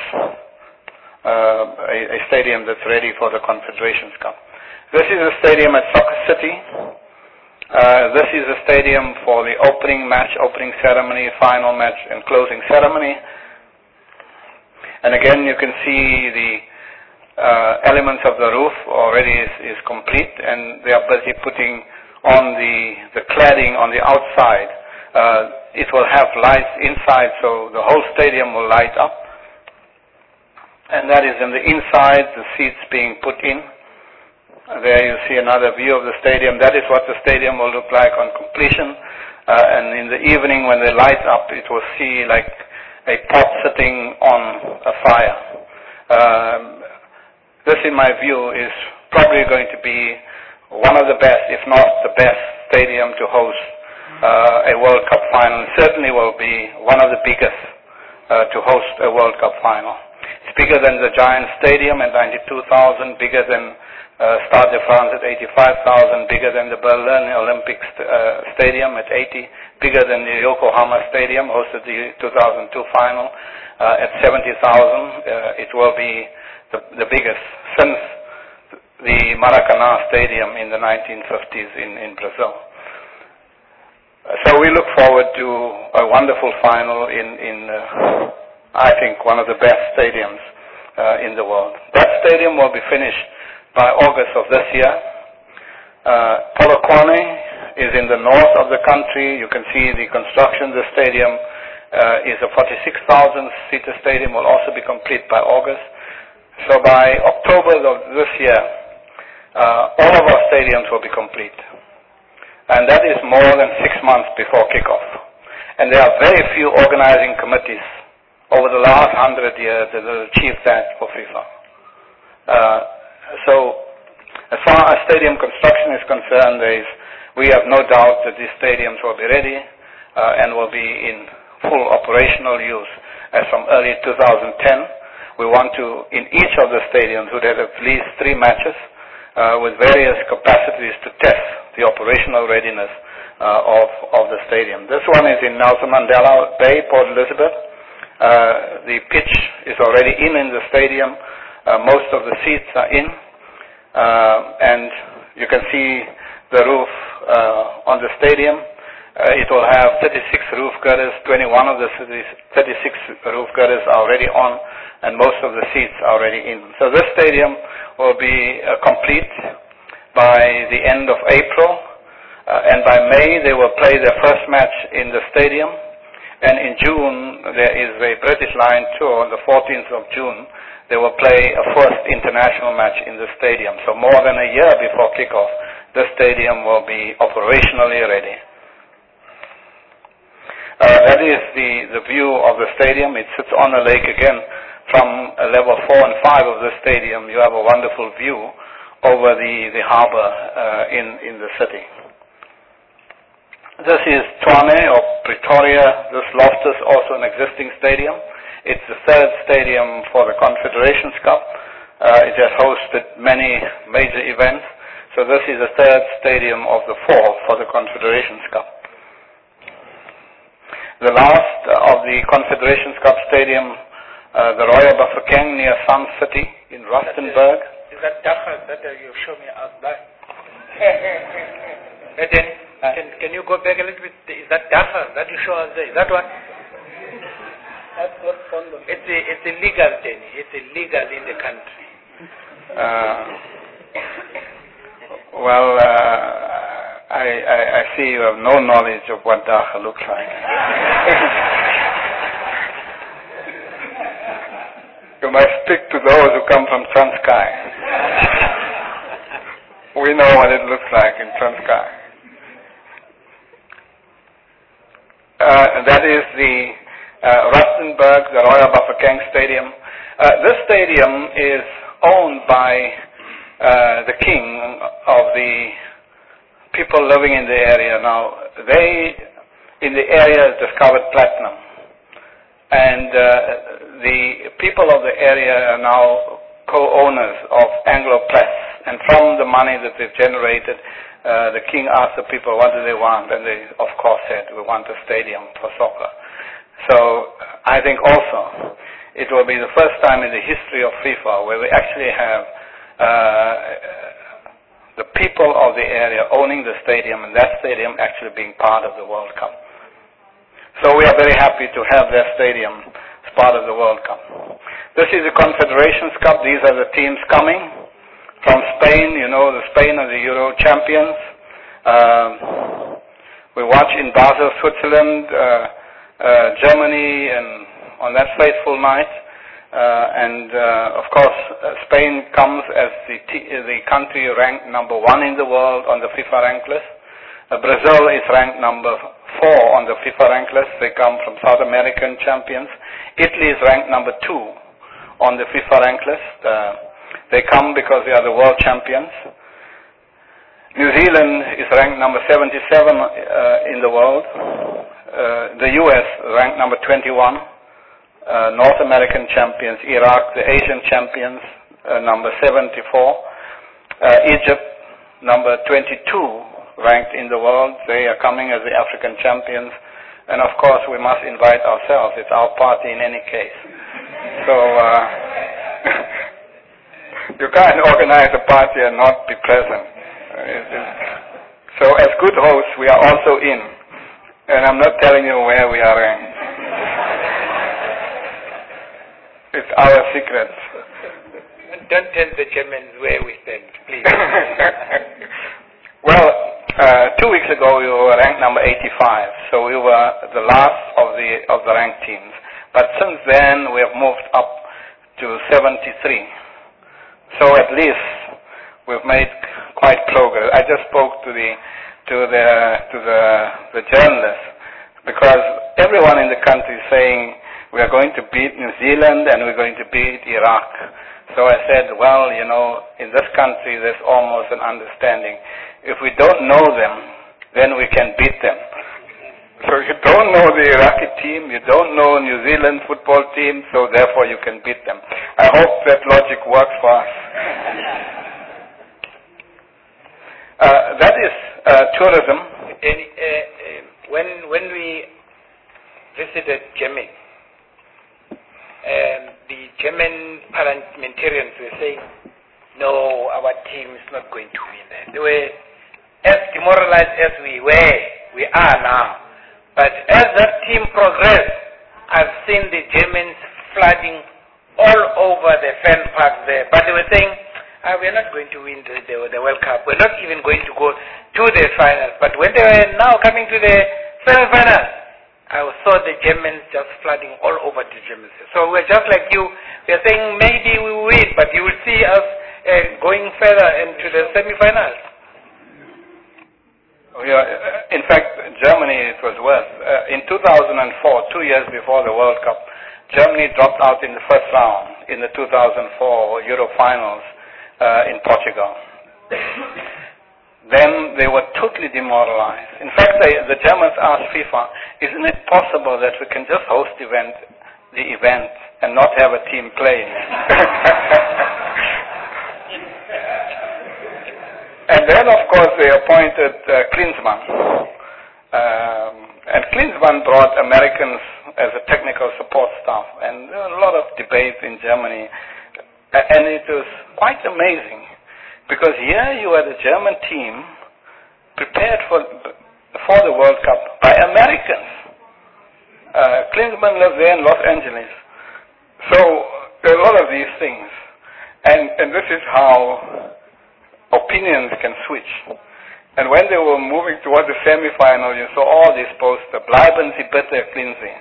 a stadium that's ready for the Confederations Cup. This is a stadium at Soccer City. This is a stadium for the opening match, opening ceremony, final match, and closing ceremony. And again, you can see the elements of the roof already is complete, and they are busy putting on the cladding on the outside. It will have lights inside, so the whole stadium will light up. And that is in the inside, the seats being put in. There you see another view of the stadium. That is what the stadium will look like on completion. And in the evening when they light up, it will see like a pot sitting on a fire. This, in my view, is probably going to be one of the best, if not the best, stadium to host a World Cup final. It certainly will be one of the biggest to host a World Cup final. It's bigger than the Giant Stadium at 92,000, bigger than Stade de France at 85,000, bigger than the Berlin Olympic Stadium at 80, bigger than the Yokohama Stadium, hosted the 2002 final at 70,000. It will be the biggest since the Maracanã Stadium in the 1950s in Brazil. So we look forward to a wonderful final in I think, one of the best stadiums in the world. That stadium will be finished by August of this year. Polokwane is in the north of the country. You can see the construction. The stadium is a 46,000-seater stadium, will also be complete by August. So by October of this year, all of our stadiums will be complete. And that is more than 6 months before kickoff. And there are very few organizing committees over the last 100 years that have achieved that for FIFA. So as far as stadium construction is concerned, we have no doubt that these stadiums will be ready and will be in full operational use as from early 2010. We want to, in each of the stadiums, would have at least 3 matches with various capacities to test the operational readiness of the stadium. This one is in Nelson Mandela Bay, Port Elizabeth. The pitch is already in the stadium. Most of the seats are in. And you can see the roof on the stadium. It will have 36 roof girders. 21 of the 36 roof girders are already on, and most of the seats are already in. So this stadium will be complete by the end of April, and by May they will play their first match in the stadium. And in June there is a British Lion tour. On the 14th of June they will play a first international match in the stadium. So more than a year before kickoff, the stadium will be operationally ready. That is the view of the stadium. It sits on a lake again. From level 4 and 5 of the stadium, you have a wonderful view over the harbor in the city. This is Tshwane or Pretoria. This Loftus, also an existing stadium. It's the 3rd stadium for the Confederations Cup. It has hosted many major events. So this is the 3rd stadium of the 4 for the Confederations Cup. the last of the Confederations Cup Stadium, the Royal Bafokeng near Sun City in Rustenburg. Is that Dakar that you show me outside? Can you go back a little bit? Is that Dakar that you show us there? Is that one? That's not Fondo. It's illegal, Danny. It's illegal in the country. I see you have no knowledge of what Dakar looks like. You must stick to those who come from Transkei. We know what it looks like in Transkei. That is the Rustenburg, the Royal Bafokeng Stadium. This stadium is owned by the king of the people living in the area. Now, they in the area discovered platinum, and the people of the area are now co-owners of Anglo Press, and from the money that they've generated, the king asked the people what do they want, and they of course said, we want a stadium for soccer. So I think also it will be the first time in the history of FIFA where we actually have the people of the area owning the stadium, and that stadium actually being part of the World Cup. So we are very happy to have that stadium as part of the World Cup. This is the Confederations Cup. These are the teams coming from Spain. You know, the Spain are the Euro champions. We watch in Basel, Switzerland, Germany, and on that fateful night. Of course, Spain comes as the country ranked number 1 in the world on the FIFA rank list. Brazil is ranked number 4 on the FIFA rank list. They come from South American champions. Italy is ranked number 2 on the FIFA rank list. They come because they are the world champions. New Zealand is ranked number 77 in the world. The US ranked number 21. North American champions, Iraq, the Asian champions, number 74. Egypt, number 22 ranked in the world. They are coming as the African champions. And of course, we must invite ourselves. It's our party in any case. So, you can't organize a party and not be present. So, as good hosts, we are also in. And I'm not telling you where we are ranked. It's our secret. Don't tell the Germans where we stand, please. Well, 2 weeks ago we were ranked number 85, so we were the last of the ranked teams. But since then we have moved up to 73. So at least we've made quite progress. I just spoke to the journalists, because everyone in the country is saying we are going to beat New Zealand and we're going to beat Iraq. So I said, well, you know, in this country there's almost an understanding. If we don't know them, then we can beat them. So you don't know the Iraqi team, you don't know New Zealand football team, so therefore you can beat them. I hope that logic works for us. That is tourism. When we visited Germany, the German parliamentarians were saying, no, our team is not going to win that. They were as demoralized as we are now. But as that team progressed, I've seen the Germans flooding all over the fan park there. But they were saying, we're not going to win the World Cup. We're not even going to go to the finals. But when they were now coming to the semi-finals, I saw the Germans just flooding all over the Germans. So we're just like you. We're saying maybe we will win, but you will see us going further into the semi-finals. Yeah, in fact, Germany, it was worse. In 2004, 2 years before the World Cup, Germany dropped out in the first round in the 2004 Euro finals in Portugal. Then they were totally demoralized. In fact, the Germans asked FIFA, isn't it possible that we can just host the event and not have a team playing? And then, of course, they appointed Klinsmann. And Klinsmann Klinsmann brought Americans as a technical support staff, and there were a lot of debates in Germany, and it was quite amazing, because here you had a German team prepared for the World Cup by Americans. Klinsmann lives there in Los Angeles. So there are a lot of these things, and this is how opinions can switch. And when they were moving towards the semi-final, you saw all these posters, bleiben Sie bitte Klinsmann.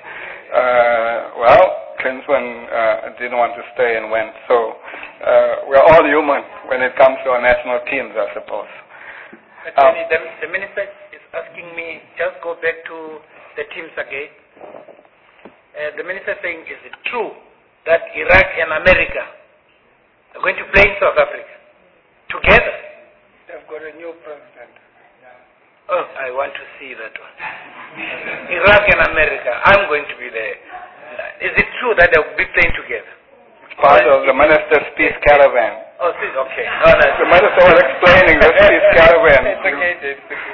Klinsmann didn't want to stay and went. So we're all human when it comes to our national teams, I suppose. The minister is asking me, just go back to the teams again. The minister is saying, is it true that Iraq and America are going to play in South Africa together? They've got a new president. Oh, I want to see that one. Iraq and America, I'm going to be there. Is it true that they'll be playing together? Part of the minister's peace caravan. Oh, please, okay. No, the minister was explaining the peace caravan. It's okay, it's okay.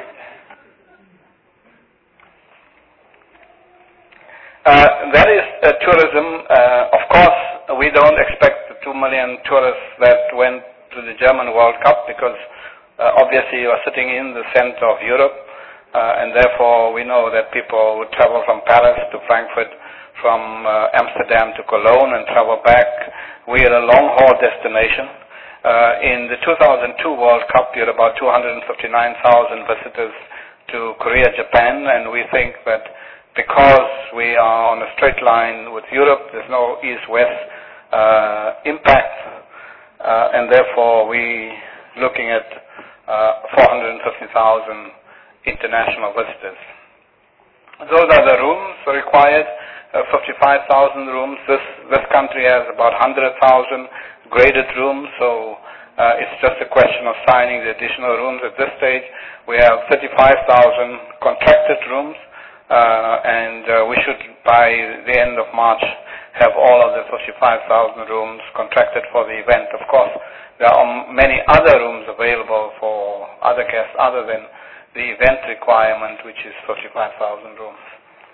That is tourism. Of course, we don't expect the 2 million tourists that went to the German World Cup, because obviously you are sitting in the center of Europe, and therefore we know that people would travel from Paris to Frankfurt, from Amsterdam to Cologne and travel back. We are a long-haul destination. In the 2002 World Cup, you had about 259,000 visitors to Korea, Japan, and we think that because we are on a straight line with Europe, there's no east-west impact, and therefore we're looking at 450,000 international visitors. Those are the rooms required, 55,000 rooms. This country has about 100,000 graded rooms, so it's just a question of signing the additional rooms. At this stage, we have 35,000 contracted rooms, and we should, by the end of March, have all of the 55,000 rooms contracted for the event. Of course, there are many other rooms available for other guests other than the event requirement, which is 55,000 rooms.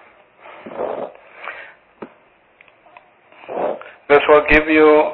This will give you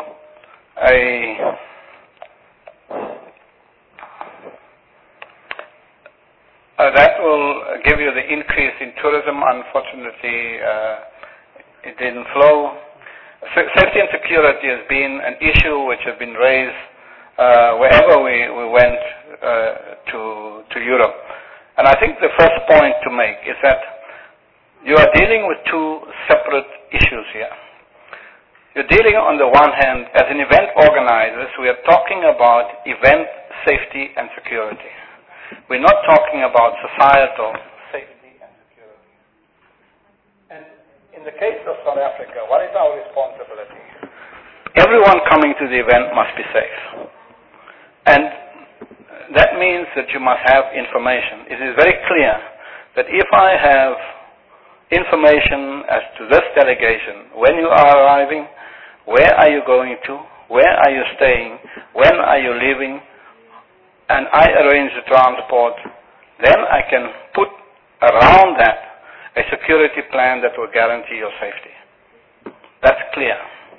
that will give you the increase in tourism. Unfortunately, it didn't flow. Safety and security has been an issue which has been raised wherever we went to Europe. And I think the first point to make is that you are dealing with two separate issues here. You're dealing, on the one hand, as an event organizers, we are talking about event safety and security. We're not talking about societal safety and security. And in the case of South Africa, what is our responsibility? Everyone coming to the event must be safe. And that means that you must have information. It is very clear that if I have information as to this delegation, when you are arriving, where are you going to, where are you staying, when are you leaving, and I arrange the transport, then I can put around that a security plan that will guarantee your safety. That's clear.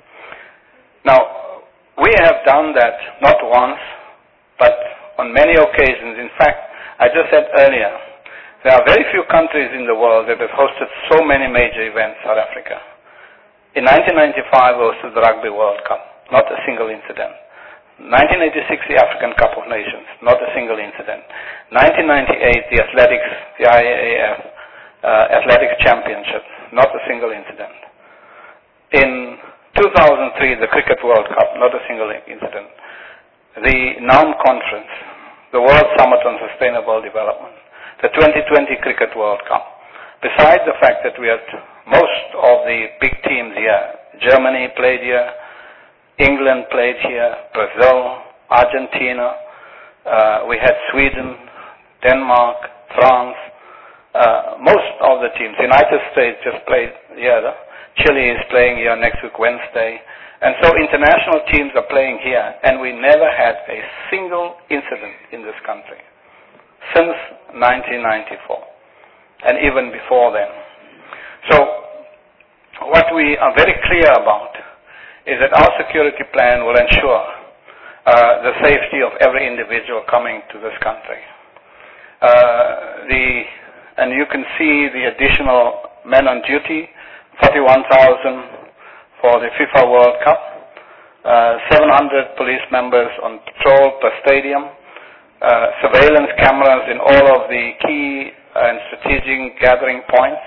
Now, we have done that not once, but on many occasions. In fact, I just said earlier, there are very few countries in the world that have hosted so many major events, South Africa. In 1995, we hosted the Rugby World Cup, not a single incident. 1986, the African Cup of Nations, not a single incident. 1998, the athletics, the IAAF Athletics Championship, not a single incident. In 2003, the Cricket World Cup, not a single incident. The NAM Conference, the World Summit on Sustainable Development, the 2020 Cricket World Cup. Besides the fact that we had most of the big teams here, Germany played here, England played here, Brazil, Argentina, we had Sweden, Denmark, France, most of the teams. The United States just played here. Chile is playing here next week, Wednesday. And so international teams are playing here, and we never had a single incident in this country since 1994, and even before then. So what we are very clear about is that our security plan will ensure the safety of every individual coming to this country. And you can see the additional men on duty, 41,000 for the FIFA World Cup, 700 police members on patrol per stadium, surveillance cameras in all of the key and strategic gathering points.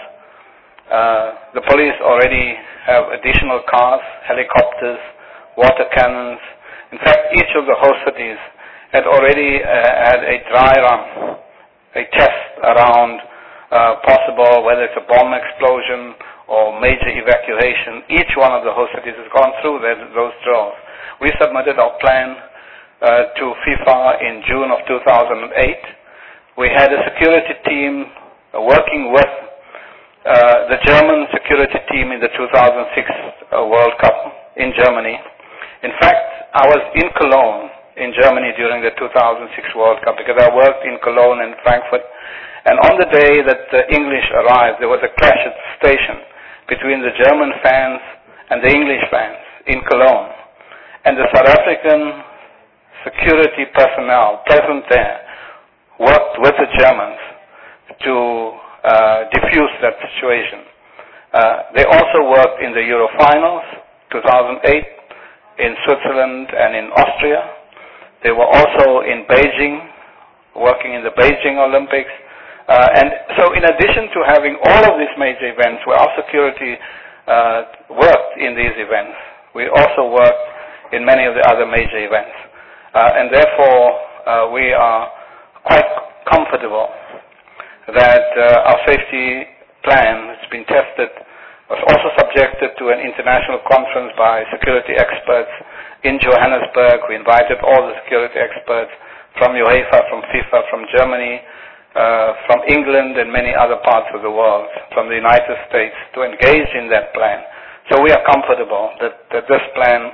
The police already have additional cars, helicopters, water cannons. In fact, each of the host cities had already had a dry run, a test around possible, whether it's a bomb explosion or major evacuation. Each one of the host cities has gone through those drills. We submitted our plan to FIFA in June of 2008. We had a security team working with the German security team in the 2006 World Cup in Germany. In fact, I was in Cologne in Germany during the 2006 World Cup because I worked in Cologne and Frankfurt. And on the day that the English arrived, there was a clash at the station between the German fans and the English fans in Cologne. And the South African security personnel present there worked with the Germans to diffuse that situation. They also worked in the Euro Finals 2008 in Switzerland and in Austria. They were also in Beijing, working in the Beijing Olympics. And so in addition to having all of these major events where our security worked in these events, we also worked in many of the other major events. And therefore, we are quite comfortable that our safety plan has been tested, was also subjected to an international conference by security experts in Johannesburg. We invited all the security experts from UEFA, from FIFA, from Germany, from England and many other parts of the world, from the United States, to engage in that plan. So we are comfortable that this plan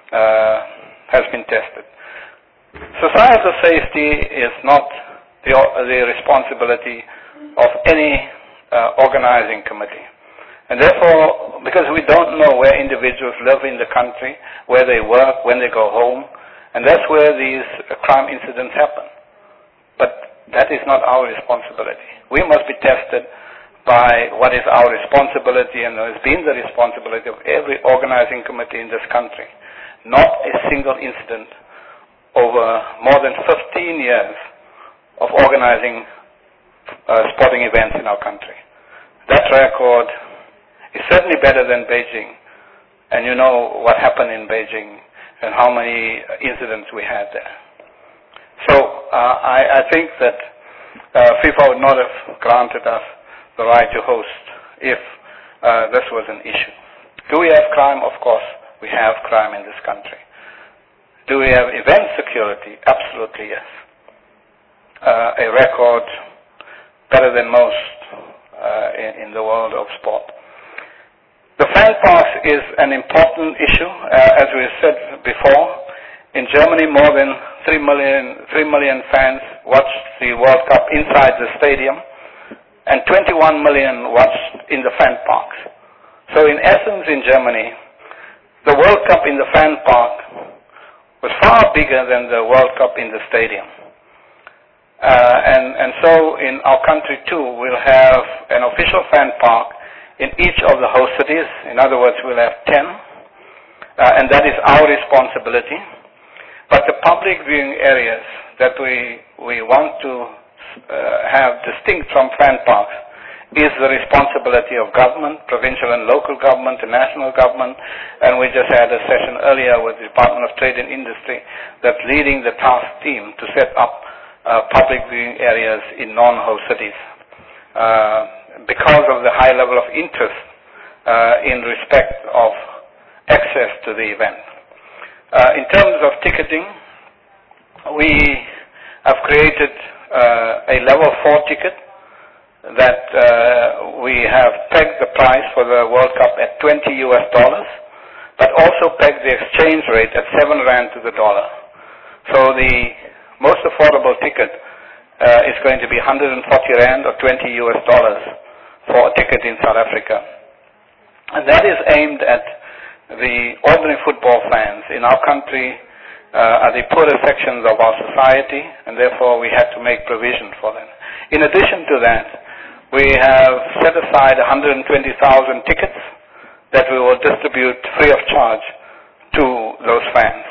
has been tested. Societal safety is not the responsibility of any organizing committee. And therefore, because we don't know where individuals live in the country, where they work, when they go home, and that's where these crime incidents happen. But that is not our responsibility. We must be tested by what is our responsibility and has been the responsibility of every organizing committee in this country. Not a single incident over more than 15 years of organizing sporting events in our country. That record is certainly better than Beijing. And you know what happened in Beijing and how many incidents we had there. So I think that FIFA would not have granted us the right to host if this was an issue. Do we have crime? Of course, we have crime in this country. Do we have event security? Absolutely yes. A record better than most in the world of sport. The fan pass is an important issue. As we said before, in Germany more than 3 million fans watched the World Cup inside the stadium and 21 million watched in the fan parks. So in essence in Germany, the World Cup in the fan park was far bigger than the World Cup in the stadium. And so in our country too, we'll have an official fan park in each of the host cities. In other words, we'll have 10, and that is our responsibility. But the public viewing areas that we want to have distinct from fan parks is the responsibility of government, provincial and local government, and national government. And we just had a session earlier with the Department of Trade and Industry that's leading the task team to set up public viewing areas in non-host cities because of the high level of interest in respect of access to the event. In terms of ticketing, we have created a level 4 ticket that we have pegged the price for the World Cup at $20 US, but also pegged the exchange rate at 7 Rand to the dollar. So the most affordable ticket is going to be 140 Rand or $20 US for a ticket in South Africa. And that is aimed at the ordinary football fans in our country, are the poorer sections of our society, and therefore we had to make provision for them. In addition to that, we have set aside 120,000 tickets that we will distribute free of charge to those fans.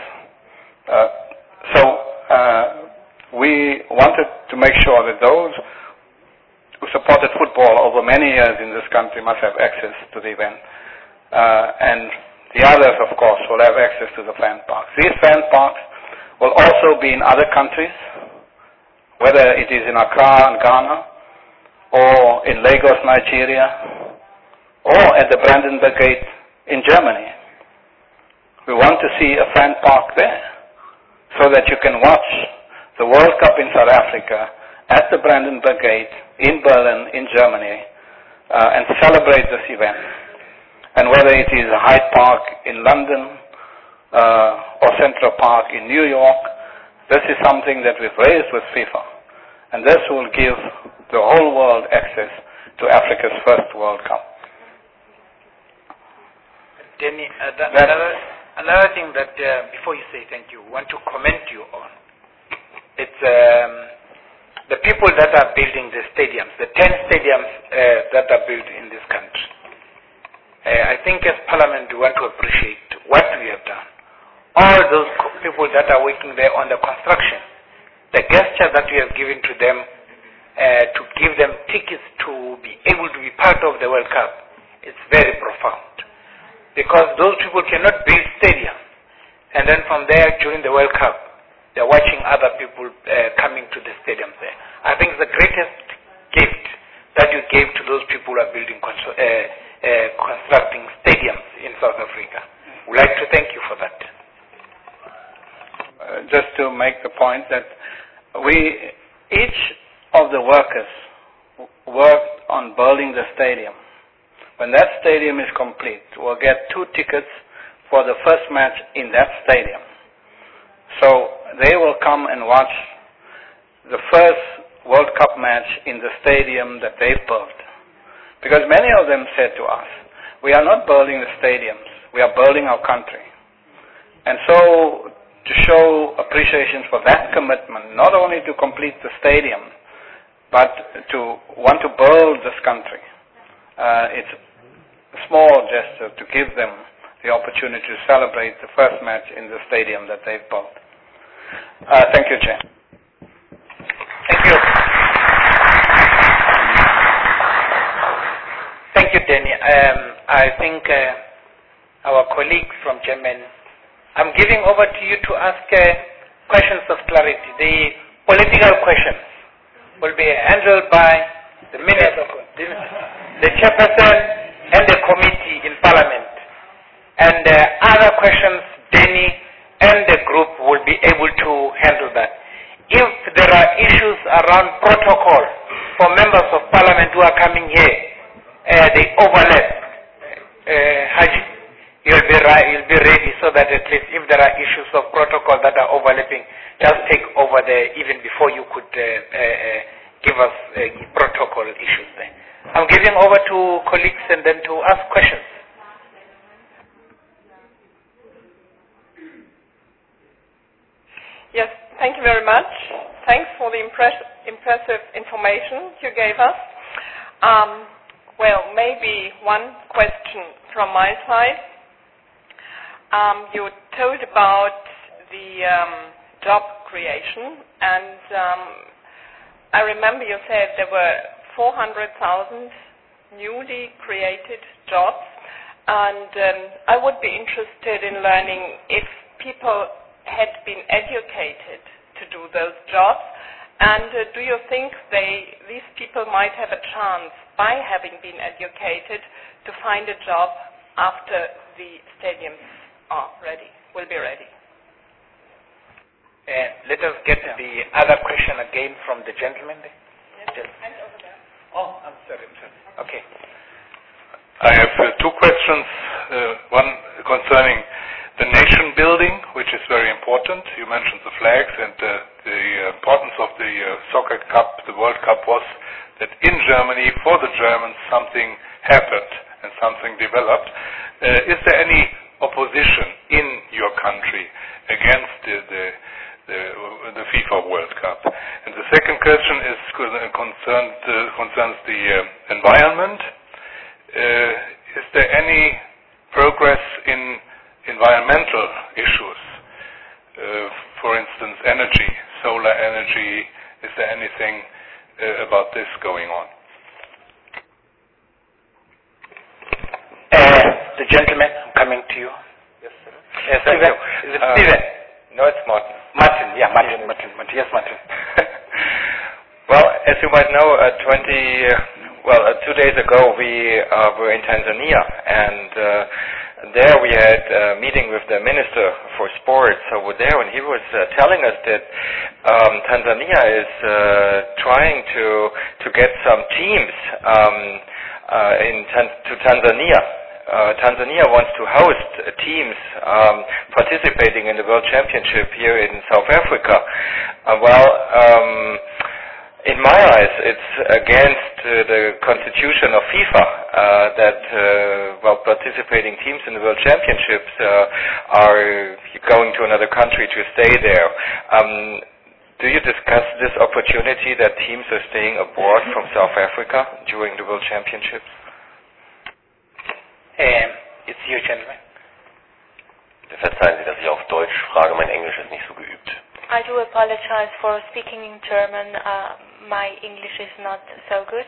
We wanted to make sure that those who supported football over many years in this country must have access to the event. And the others, of course, will have access to the fan parks. These fan parks will also be in other countries, whether it is in Accra in Ghana, or in Lagos, Nigeria, or at the Brandenburg Gate in Germany. We want to see a fan park there, so that you can watch the World Cup in South Africa at the Brandenburg Gate in Berlin, in Germany, and celebrate this event. And whether it is Hyde Park in London or Central Park in New York, this is something that we've raised with FIFA. And this will give the whole world access to Africa's first World Cup. Denny, another thing that, before you say thank you, want to commend you on. It's the people that are building the stadiums, the 10 stadiums that are built in this country. I think as Parliament we want to appreciate what we have done. All those people that are working there on the construction, the gesture that we have given to them to give them tickets to be able to be part of the World Cup, is very profound. Because those people cannot build stadiums, and then from there during the World Cup, they're watching other people coming to the stadiums there. I think the greatest gift that you gave to those people who are building constructing stadiums in South Africa. We'd like to thank you for that. Just to make the point that each of the workers worked on building the stadium. When that stadium is complete, we'll get 2 tickets for the first match in that stadium. So they will come and watch the first World Cup match in the stadium that they've built. Because many of them said to us, we are not building the stadiums, we are building our country. And so to show appreciation for that commitment, not only to complete the stadium, but to want to build this country, it's a small gesture to give them the opportunity to celebrate the first match in the stadium that they've built. Thank you, Chair. Thank you. Thank you, Denny. I think our colleague from Germany, I'm giving over to you to ask questions of clarity. The political questions will be handled by the minister, the chairperson, and the committee in Parliament. And other questions, Denny and the group will be able to handle that. If there are issues around protocol for members of Parliament who are coming here, they overlap. Haji, you'll be ready so that at least if there are issues of protocol that are overlapping, just take over there even before you could give us protocol issues there. I'm giving over to colleagues and then to ask questions. Yes, thank you very much. Thanks for the impressive information you gave us. Well, maybe one question from my side. You told about the job creation, and I remember you said there were 400,000 newly created jobs, and I would be interested in learning if people had been educated to do those jobs, and do you think these people might have a chance, by having been educated, to find a job after the stadiums will be ready? Let us get the other question again from the gentleman there. Yes, and over there. Oh, I'm sorry. Okay. I have 2 questions. One concerning the nation building, which is very important. You mentioned the flags, and the importance of the soccer cup, the World Cup, was that in Germany, for the Germans, something happened. And something developed. Is there any opposition in your country against the FIFA World Cup? And the second question is concerns the environment. Is there any progress in environmental issues? For instance, energy, solar energy. Is there anything about this going on? The gentleman, I'm coming to you. Yes, sir. Yes, Stephen. Is it Stephen? No, it's Martin. Martin, yeah, Martin. Yes, Martin. Well, as you might know, 2 days ago we were in Tanzania, and there we had a meeting with the Minister for Sports over there, and he was telling us that Tanzania is trying to get some teams to Tanzania. Tanzania wants to host teams participating in the World Championship here in South Africa. In my eyes, it's against the constitution of FIFA that participating teams in the World Championships are going to another country to stay there. Do you discuss this opportunity that teams are staying abroad from South Africa during the World Championships? It's you, gentleman. Verzeihen Sie, dass ich auf Deutsch frage, mein Englisch ist nicht so geübt. I do apologize for speaking in German. My English is not so good.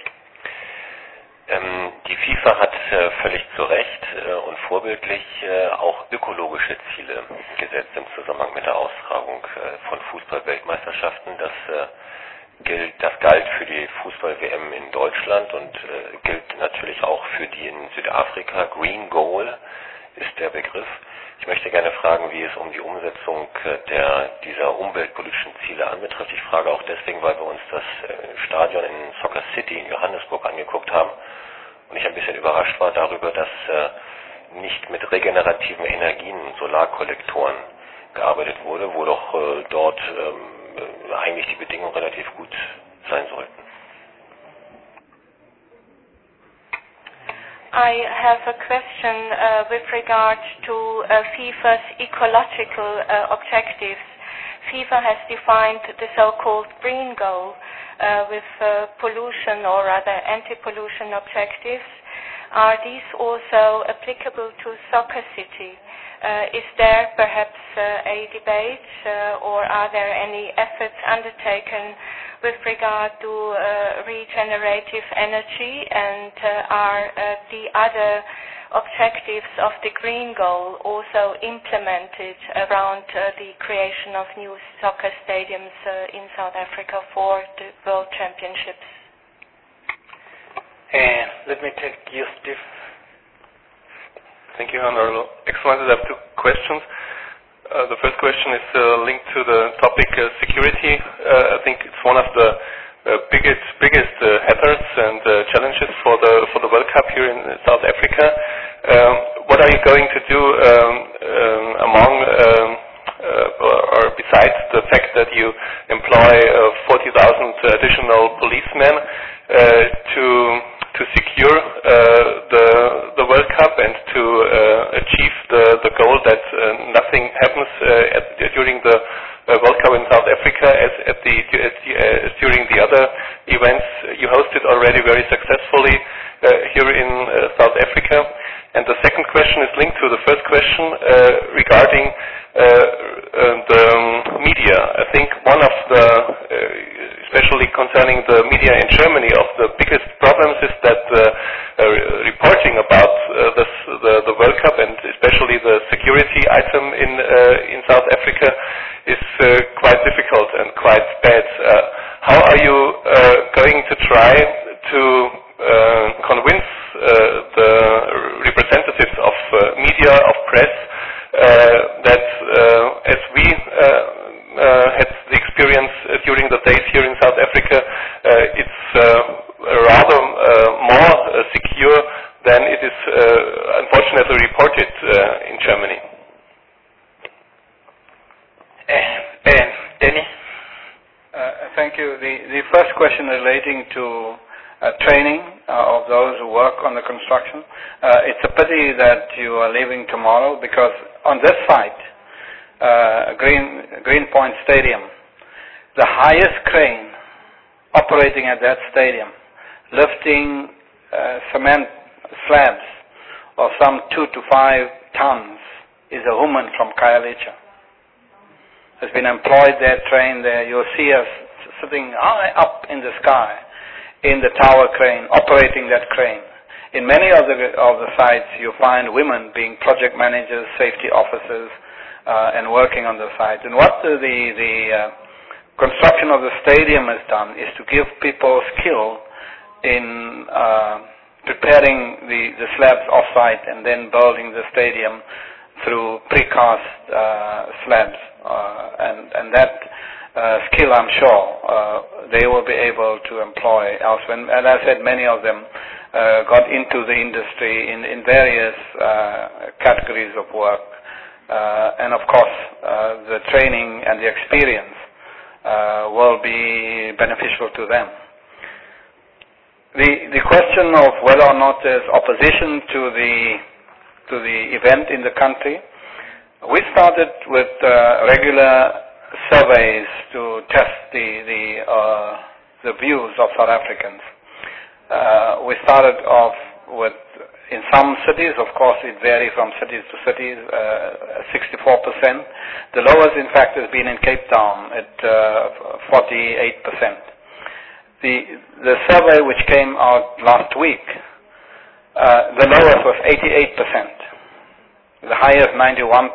Die FIFA hat völlig zu Recht und vorbildlich auch ökologische Ziele gesetzt im Zusammenhang mit der Austragung von Fußball-Weltmeisterschaften. Das galt für die Fußball-WM in Deutschland und gilt natürlich auch für die in Südafrika. Green Goal ist der Begriff. Ich möchte gerne fragen, wie es um die Umsetzung dieser umweltpolitischen Ziele anbetrifft. Ich frage auch deswegen, weil wir uns das Stadion in Soccer City in Johannesburg angeguckt haben und ich ein bisschen überrascht war darüber, dass nicht mit regenerativen Energien und Solarkollektoren gearbeitet wurde, wo doch dort eigentlich die Bedingungen relativ gut sein sollten. I have a question with regard to FIFA's ecological objectives. FIFA has defined the so-called green goal with pollution or rather anti-pollution objectives. Are these also applicable to Soccer City? Is there perhaps a debate or are there any efforts undertaken with regard to regenerative energy, and are the other objectives of the Green Goal also implemented around the creation of new soccer stadiums in South Africa for the World Championships? Let me take you, Steve. Thank you, Honorable Excellencies. I have two questions. The first question is linked to the topic security. I think it's one of the biggest hazards and challenges for the World Cup here in South Africa. What are you going to do or besides the fact that you employ 40,000 additional policemen to secure the World Cup and to achieve the goal that nothing happens during the World Cup in South Africa as during the other events you hosted already very successfully here in South Africa? And the second question is linked to the first question regarding the media. I think one of the, especially concerning the media in Germany, of the biggest problems is that reporting about the World Cup and especially the security item in South Africa is quite difficult and quite bad. How are you going to try to convince the representatives of media, of press, that as we had the experience during the days here in South Africa, it's rather more secure than it is unfortunately reported in Germany? Danny? Thank you. The first question relating to training of those who work on the construction. It's a pity that you are leaving tomorrow, because on this site, Greenpoint Stadium, the highest crane operating at that stadium, lifting cement slabs of some 2 to 5 tons, is a woman from Khayelitsha. Has been employed there, trained there. You'll see us sitting high up in the sky in the tower crane, operating that crane. In many of the sites, you find women being project managers, safety officers, and working on the site. And what the construction of the stadium has done is to give people skill in preparing the slabs off-site and then building the stadium through precast slabs. And that skill, I'm sure, they will be able to employ elsewhere. And as I said, many of them got into the industry in various categories of work. And of course, the training and the experience will be beneficial to them. The question of whether or not there's opposition to the event in the country, we started with regular surveys to test the views of South Africans. We started off with, in some cities, of course it varies from cities to cities, 64%. The lowest, in fact, has been in Cape Town at 48%. The survey which came out last week, the lowest was 88%, the highest 91%,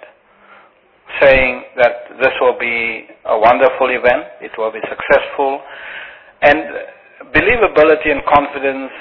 saying that this will be a wonderful event, it will be successful, and believability and confidence,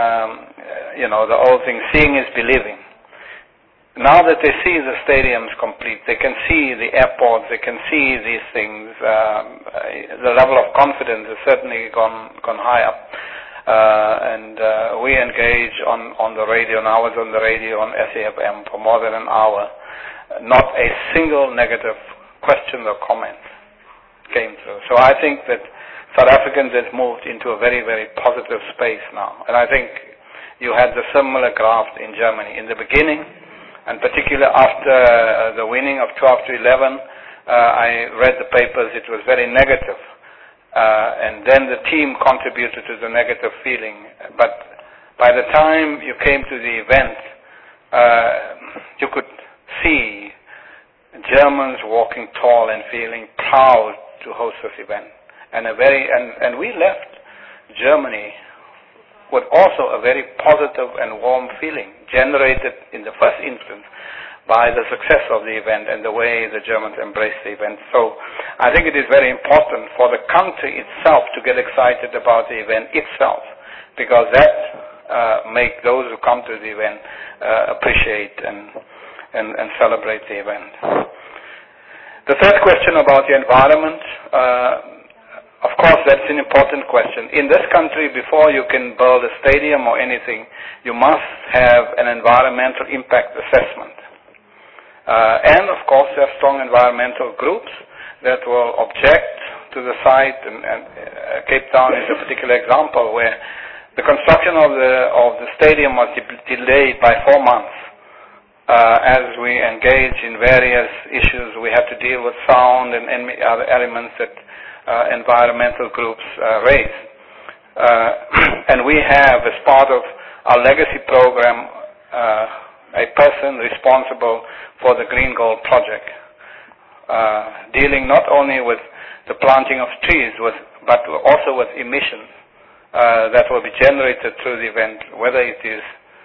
the old thing, seeing is believing. Now that they see the stadiums complete, they can see the airports, they can see these things, the level of confidence has certainly gone high up. And we engage on the radio, and I was on the radio on SAFM for more than an hour. Not a single negative question or comment came through. So I think that South Africans have moved into a very, very positive space now. And I think you had the similar graph in Germany. In the beginning, and particularly after the winning of 12-11, I read the papers, it was very negative. And then the team contributed to the negative feeling. But by the time you came to the event, you could see Germans walking tall and feeling proud to host this event. And we left Germany with also a very positive and warm feeling generated in the first instance by the success of the event and the way the Germans embraced the event. So I think it is very important for the country itself to get excited about the event itself, because that make those who come to the event appreciate and celebrate the event. The third question about the environment, of course, that's an important question. In this country, before you can build a stadium or anything, you must have an environmental impact assessment. And, of course, there are strong environmental groups that will object to the site. And Cape Town is a particular example where the construction of the stadium was delayed by 4 months. As we engage in various issues, we have to deal with sound and other elements that environmental groups raise. And we have, as part of our legacy program, a person responsible for the Green Gold project, dealing not only with the planting of trees, but also with emissions that will be generated through the event, whether it is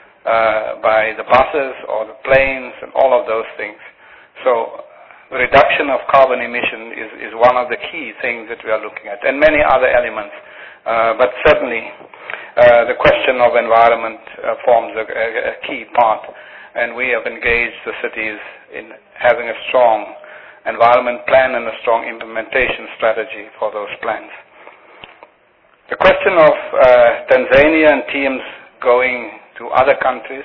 by the buses or the planes and all of those things. So reduction of carbon emission is one of the key things that we are looking at, and many other elements. But certainly the question of environment forms a key part, and we have engaged the cities in having a strong environment plan and a strong implementation strategy for those plans. The question of Tanzania and teams going to other countries,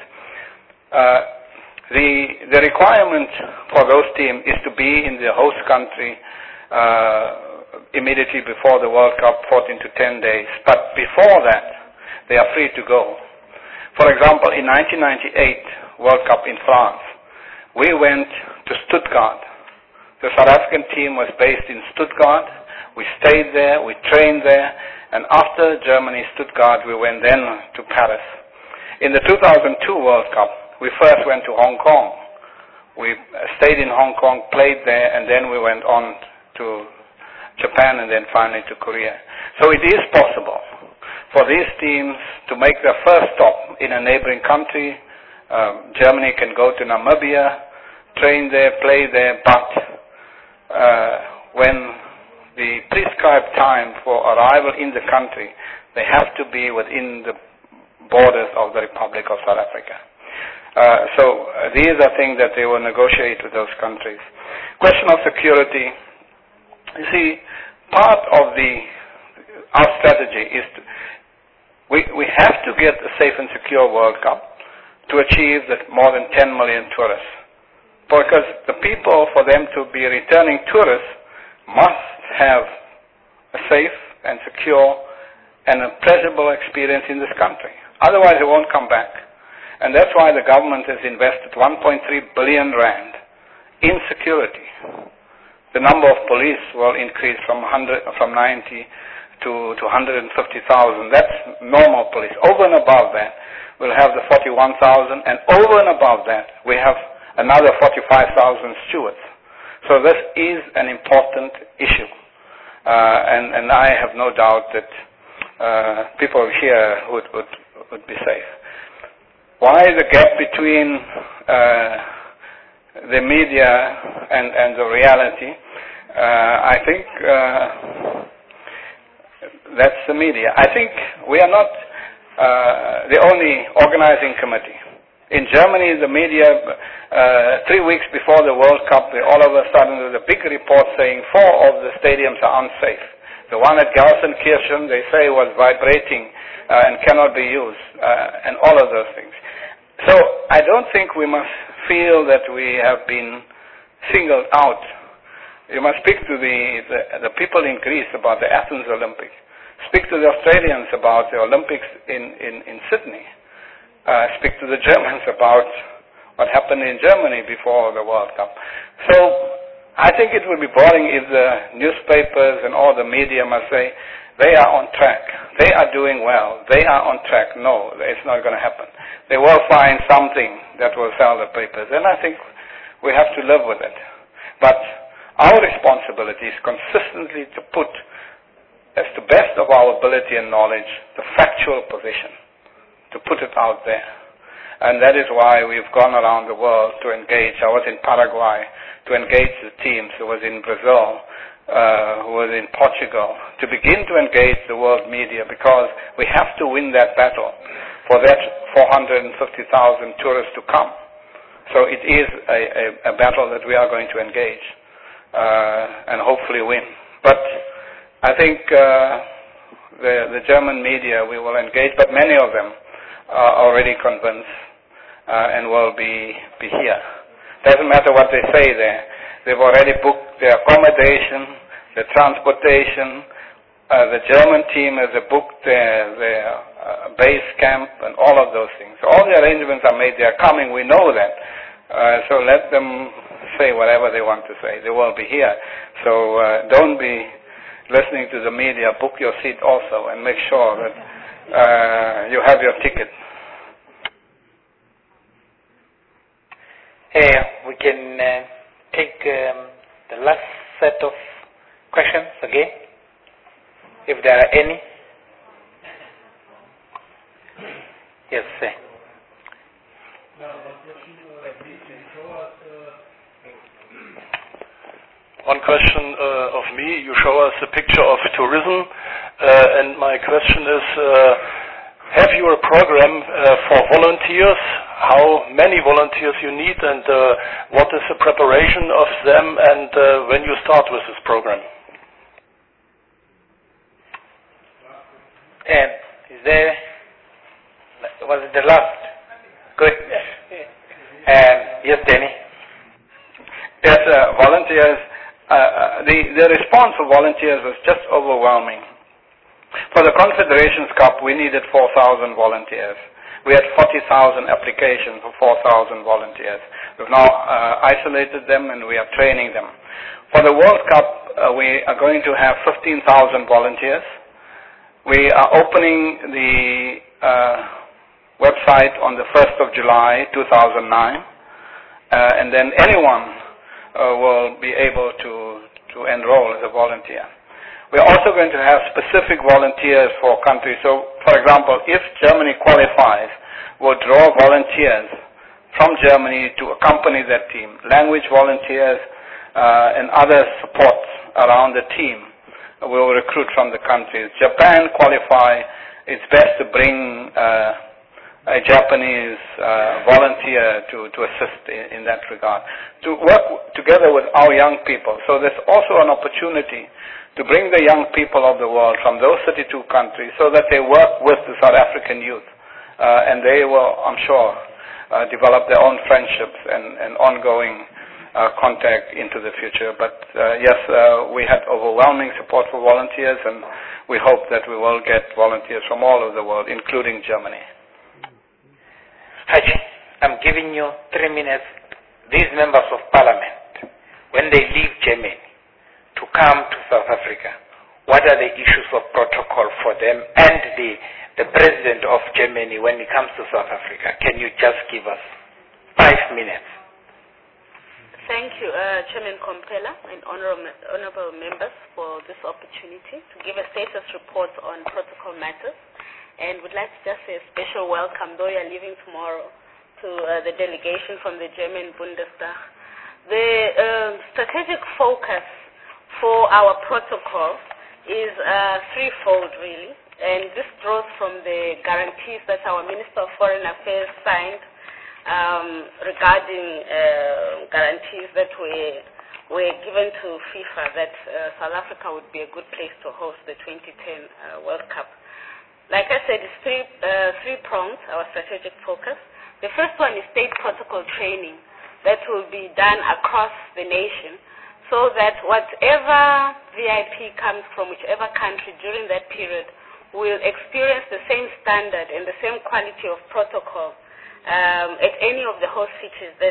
the requirement for those teams is to be in the host country immediately before the World Cup, 14 to 10 days. But before that, they are free to go. For example, in 1998 World Cup in France, we went to Stuttgart. The South African team was based in Stuttgart. We stayed there, we trained there, and after Germany, Stuttgart, we went then to Paris. In the 2002 World Cup, we first went to Hong Kong. We stayed in Hong Kong, played there, and then we went on to Japan and then finally to Korea. So it is possible for these teams to make their first stop in a neighboring country. Germany can go to Namibia, train there, play there, but when the prescribed time for arrival in the country, they have to be within the borders of the Republic of South Africa. So these are things that they will negotiate with those countries. Question of security. You see, part of our strategy is we have to get a safe and secure World Cup to achieve that more than 10 million tourists. Because the people, for them to be returning tourists, must have a safe and secure and a pleasurable experience in this country. Otherwise, they won't come back. And that's why the government has invested 1.3 billion rand in security. The number of police will increase from 90 to 150,000. That's normal police. Over and above that, we'll have the 41,000, and over and above that, we have another 45,000 stewards. So this is an important issue. And I have no doubt that people here would be safe. Why the gap between the media and the reality? I think that's the media. I think we are not the only organizing committee. In Germany, the media, 3 weeks before the World Cup, all of a sudden there's a big report saying 4 of the stadiums are unsafe. The one at Gelsenkirchen, they say, was vibrating and cannot be used, and all of those things. So I don't think we must feel that we have been singled out. You must speak to the people in Greece about the Athens Olympics. Speak to the Australians about the Olympics in Sydney. Speak to the Germans about what happened in Germany before the World Cup. So I think it would be boring if the newspapers and all the media must say, they are on track. They are doing well. They are on track. No, it's not going to happen. They will find something that will sell the papers. And I think we have to live with it. But our responsibility is consistently to put, as the best of our ability and knowledge, the factual position, to put it out there. And that is why we've gone around the world to engage. I was in Paraguay to engage the teams. I was in Brazil, who was in Portugal, to begin to engage the world media, because we have to win that battle for that 450,000 tourists to come. So it is a battle that we are going to engage and hopefully win. But I think the German media we will engage, but many of them are already convinced and will be here. Doesn't matter what they say there. They've already booked their accommodation, the transportation. The German team has booked their base camp and all of those things. So all the arrangements are made. They are coming. We know that. So let them say whatever they want to say. They will be here. So don't be listening to the media. Book your seat also and make sure that you have your ticket. We can take the last set of questions again, if there are any. Yes, sir. One question of me. You show us a picture of tourism, and my question is, have you a program for volunteers? How many volunteers you need, and what is the preparation of them, and when you start with this program? And was it the last? Good. Yes, Danny. Yes, volunteers. The response for volunteers was just overwhelming. For the Confederations Cup, we needed 4,000 volunteers. We had 40,000 applications for 4,000 volunteers. We've now isolated them and we are training them. For the World Cup, we are going to have 15,000 volunteers. We are opening the website on the 1st of July 2009, and then anyone will be able to enroll as a volunteer. We're also going to have specific volunteers for countries. So, for example, if Germany qualifies, we'll draw volunteers from Germany to accompany that team, language volunteers and other supports around the team. We'll recruit from the countries. Japan qualify, it's best to bring a Japanese volunteer to assist in that regard, to work together with our young people. So there's also an opportunity to bring the young people of the world from those 32 countries so that they work with the South African youth. And they will, I'm sure, develop their own friendships and ongoing contact into the future. But yes, we had overwhelming support for volunteers, and we hope that we will get volunteers from all over the world, including Germany. Haji, I'm giving you 3 minutes. These members of parliament, when they leave Germany to come to South Africa, what are the issues of protocol for them and the president of Germany when it comes to South Africa? Can you just give us 5 minutes? Thank you, Chairman Kompela and honorable members for this opportunity to give a status report on protocol matters. And would like to just say a special welcome, though you're leaving tomorrow, to the delegation from the German Bundestag. The strategic focus for our protocol is threefold, really. And this draws from the guarantees that our Minister of Foreign Affairs signed regarding guarantees that were given to FIFA that South Africa would be a good place to host the 2010 World Cup. Like I said, it's three-pronged, our strategic focus. The first one is state protocol training that will be done across the nation so that whatever VIP comes from whichever country during that period will experience the same standard and the same quality of protocol at any of the host cities that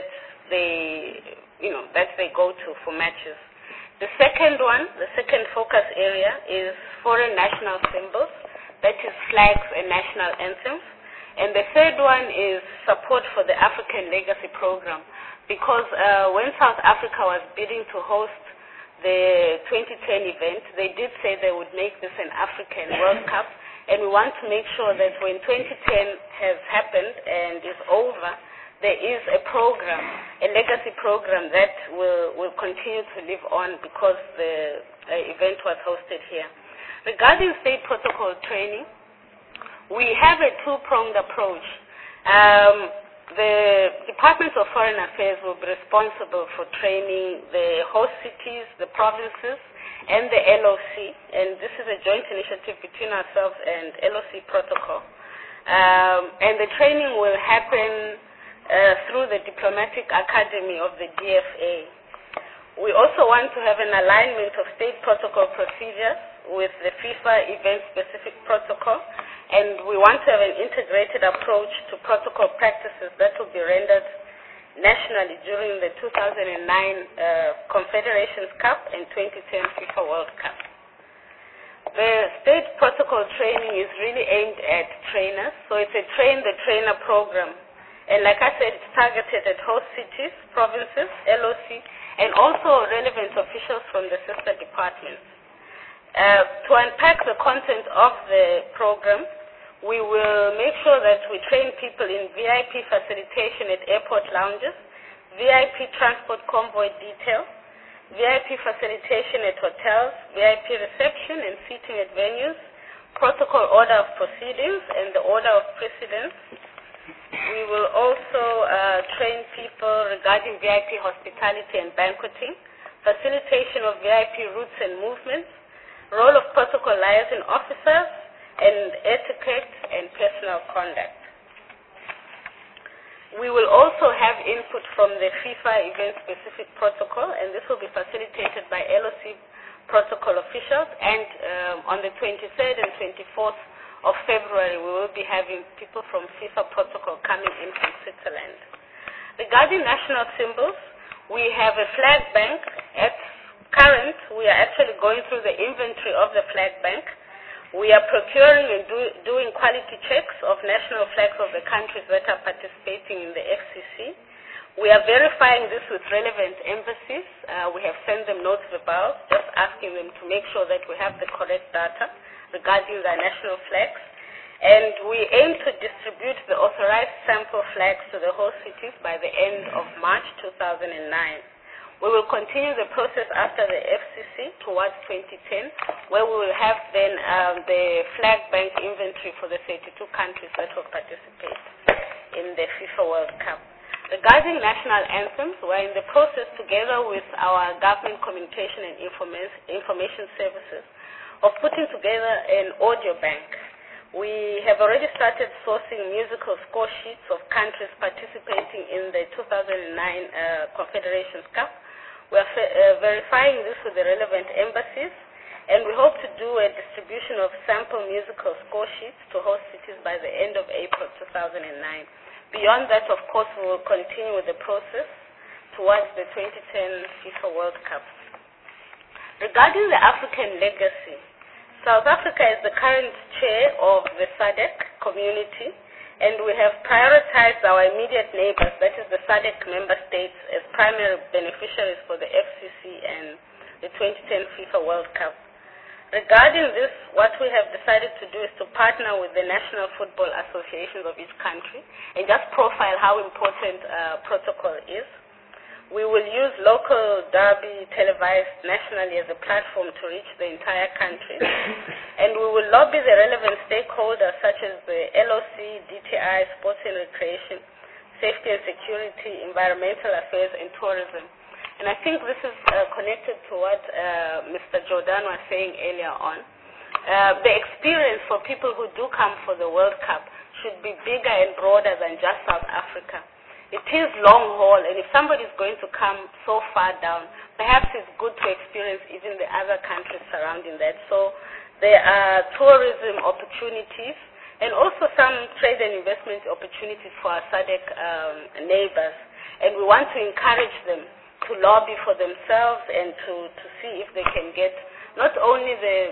they go to for matches. The second focus area is foreign national symbols, that is flags and national anthems. And the third one is support for the African Legacy Program, because when South Africa was bidding to host the 2010 event, they did say they would make this an African World Cup, and we want to make sure that when 2010 has happened and is over, there is a program, a legacy program that will continue to live on because the event was hosted here. Regarding state protocol training, we have a two-pronged approach. The Department of Foreign Affairs will be responsible for training the host cities, the provinces, and the LOC, and this is a joint initiative between ourselves and LOC protocol. And the training will happen through the Diplomatic Academy of the DFA. We also want to have an alignment of state protocol procedures with the FIFA event-specific protocol, and we want to have an integrated approach to protocol practices that will be rendered nationally during the 2009 Confederations Cup and 2010 FIFA World Cup. The state protocol training is really aimed at trainers, so it's a train-the-trainer program. And like I said, it's targeted at host cities, provinces, LOC, and also relevant officials from the sister departments. To unpack the content of the program, we will make sure that we train people in VIP facilitation at airport lounges, VIP transport convoy detail, VIP facilitation at hotels, VIP reception and seating at venues, protocol order of proceedings and the order of precedence. We will also train people regarding VIP hospitality and banqueting, facilitation of VIP routes and movements, role of protocol liaison officers, and etiquette and personal conduct. We will also have input from the FIFA event-specific protocol, and this will be facilitated by LOC protocol officials, and on the 23rd and 24th of February, we will be having people from FIFA protocol coming in from Switzerland. Regarding national symbols, we have a flag bank. At current, we are actually going through the inventory of the flag bank. We are procuring and doing quality checks of national flags of the countries that are participating in the FCC. We are verifying this with relevant embassies. We have sent them notes verbal, just asking them to make sure that we have the correct data regarding their national flags. And we aim to distribute the authorized sample flags to the host cities by the end of March 2009. We will continue the process after the FCC towards 2010, where we will have then the flag bank inventory for the 32 countries that will participate in the FIFA World Cup. Regarding national anthems, we're in the process together with our government communication and information services of putting together an audio bank. We have already started sourcing musical score sheets of countries participating in the 2009 Confederations Cup. We are verifying this with the relevant embassies, and we hope to do a distribution of sample musical score sheets to host cities by the end of April 2009. Beyond that, of course, we will continue with the process towards the 2010 FIFA World Cup. Regarding the African legacy, South Africa is the current chair of the SADC community, and we have prioritized our immediate neighbors, that is the SADC member states, as primary beneficiaries for the FCC and the 2010 FIFA World Cup. Regarding this, what we have decided to do is to partner with the national football associations of each country and just profile how important protocol is. We will use local derby televised nationally as a platform to reach the entire country. And we will lobby the relevant stakeholders such as the LOC, DTI, Sports and Recreation, Safety and Security, Environmental Affairs and Tourism. And I think this is connected to what Mr. Jordan was saying earlier on. The experience for people who do come for the World Cup should be bigger and broader than just South Africa. It is long haul, and if somebody is going to come so far down, perhaps it's good to experience even the other countries surrounding that. So there are tourism opportunities and also some trade and investment opportunities for our SADC neighbors. And we want to encourage them to lobby for themselves and to see if they can get not only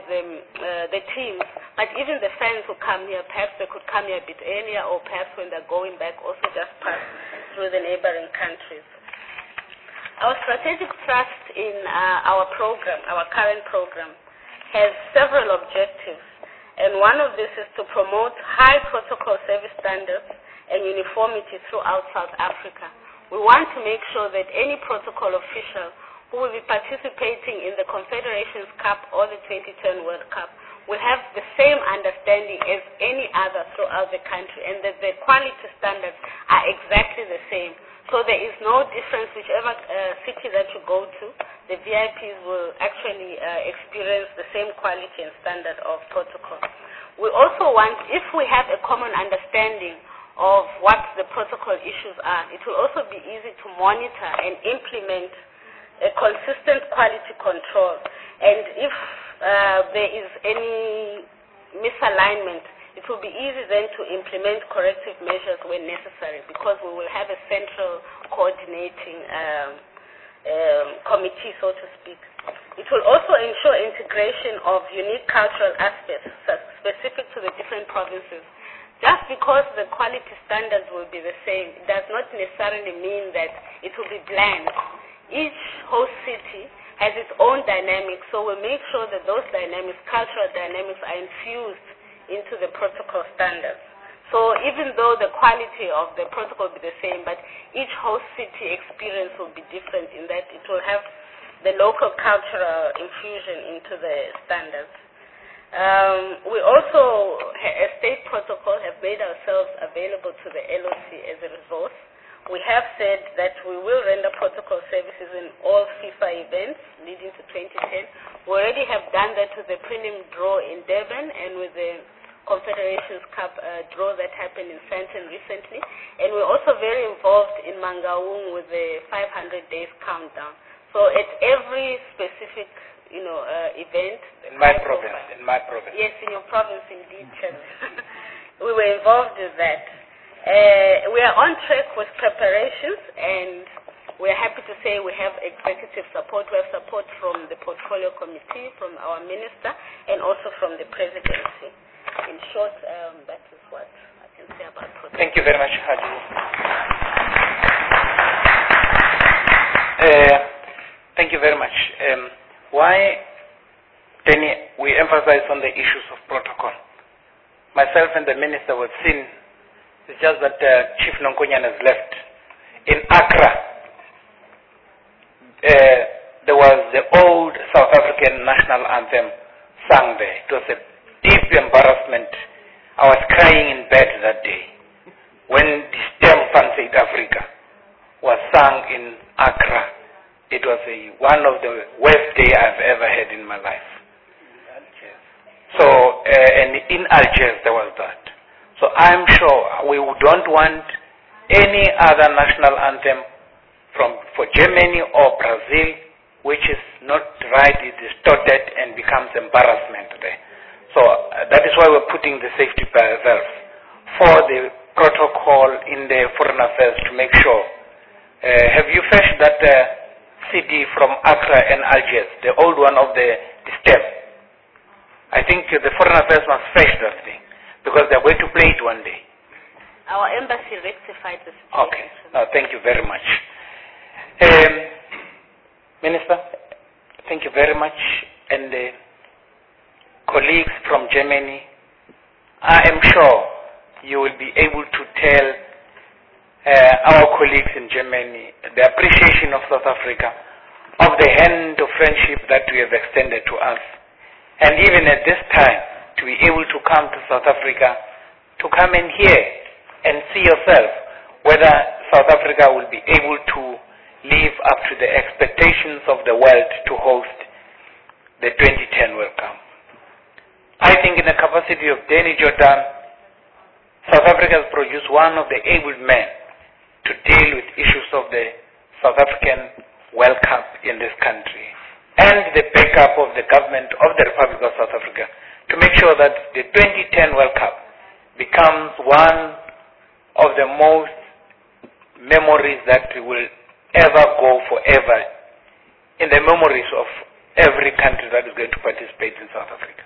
the teams, but even the fans who come here. Perhaps they could come here a bit earlier, or perhaps when they're going back also just pass through the neighboring countries. Our strategic thrust in our program, our current program, has several objectives, and one of this is to promote high protocol service standards and uniformity throughout South Africa. We want to make sure that any protocol official who will be participating in the Confederations Cup or the 2010 World Cup will have the same understanding as any other throughout the country, and that the quality standards are exactly the same. So there is no difference whichever city that you go to. The VIPs will actually experience the same quality and standard of protocol. We also want, if we have a common understanding of what the protocol issues are, it will also be easy to monitor and implement a consistent quality control. And if there is any misalignment, it will be easy then to implement corrective measures when necessary, because we will have a central coordinating committee, so to speak. It will also ensure integration of unique cultural aspects specific to the different provinces. Just because the quality standards will be the same, it does not necessarily mean that it will be bland. Each host city has its own dynamics, so we make sure that those dynamics, cultural dynamics, are infused into the protocol standards. So even though the quality of the protocol will be the same, but each host city experience will be different in that it will have the local cultural infusion into the standards. We also, as state protocol, have made ourselves available to the LOC as a resource. We have said that we will render protocol services in all FIFA events leading to 2010. We already have done that with the prelim draw in Durban and with the Confederations Cup draw that happened in Sandton recently. And we're also very involved in Mangaung with the 500 days countdown. So at every specific event. In my province. Yes, in your province, indeed, Chairman. We were involved in that. We are on track with preparations, and we are happy to say we have executive support. We have support from the Portfolio Committee, from our Minister, and also from the Presidency. In short, that is what I can say about protocol. Thank you very much, Haji. Thank you very much. Why, Penny, we emphasize on the issues of protocol. Myself and the Minister were seen. It's just that Chief Nonkonyan has left. In Accra, there was the old South African national anthem sung there. It was a deep embarrassment. I was crying in bed that day when the stem Van South Africa was sung in Accra. It was one of the worst days I've ever had in my life. So, and in Algiers there was that. So I'm sure we don't want any other national anthem for Germany or Brazil, which is not right, is distorted and becomes embarrassment there. So that is why we're putting the safety valves for the protocol in the foreign affairs to make sure. Have you fetched that CD from Accra and Algiers, the old one of the stem? I think the foreign affairs must fetch that thing because they're going to play it one day. Our embassy rectified the situation. Okay. No, thank you very much. Minister, thank you very much. And colleagues from Germany, I am sure you will be able to tell our colleagues in Germany the appreciation of South Africa, of the hand of friendship that we have extended to us. And even at this time, to be able to come to South Africa, to come and hear and see yourself whether South Africa will be able to live up to the expectations of the world to host the 2010 World Cup. I think in the capacity of Danny Jordan, South Africa has produced one of the able men to deal with issues of the South African World Cup in this country, and the backup of the government of the Republic of South Africa to make sure that the 2010 World Cup becomes one of the most memories that will ever go forever in the memories of every country that is going to participate in South Africa.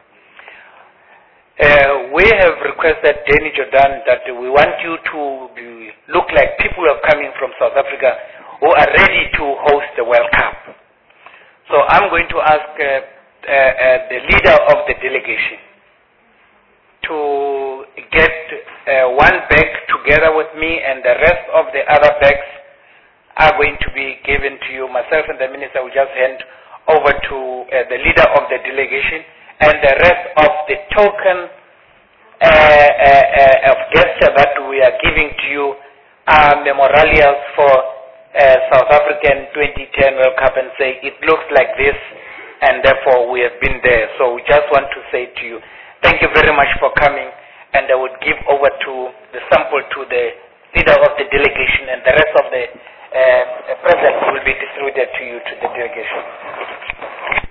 We have requested Danny Jordan that we want you to look like people who are coming from South Africa who are ready to host the World Cup. So I'm going to ask the leader of the delegation to get one bag together with me, and the rest of the other bags are going to be given to you. Myself and the minister will just hand over to the leader of the delegation, and the rest of the token of gesture that we are giving to you are memorials for South African 2010 World Cup, and say it looks like this, and therefore we have been there. So we just want to say to you, thank you very much for coming, and I would give over to the sample to the leader of the delegation, and the rest of the presents will be distributed to you, to the delegation.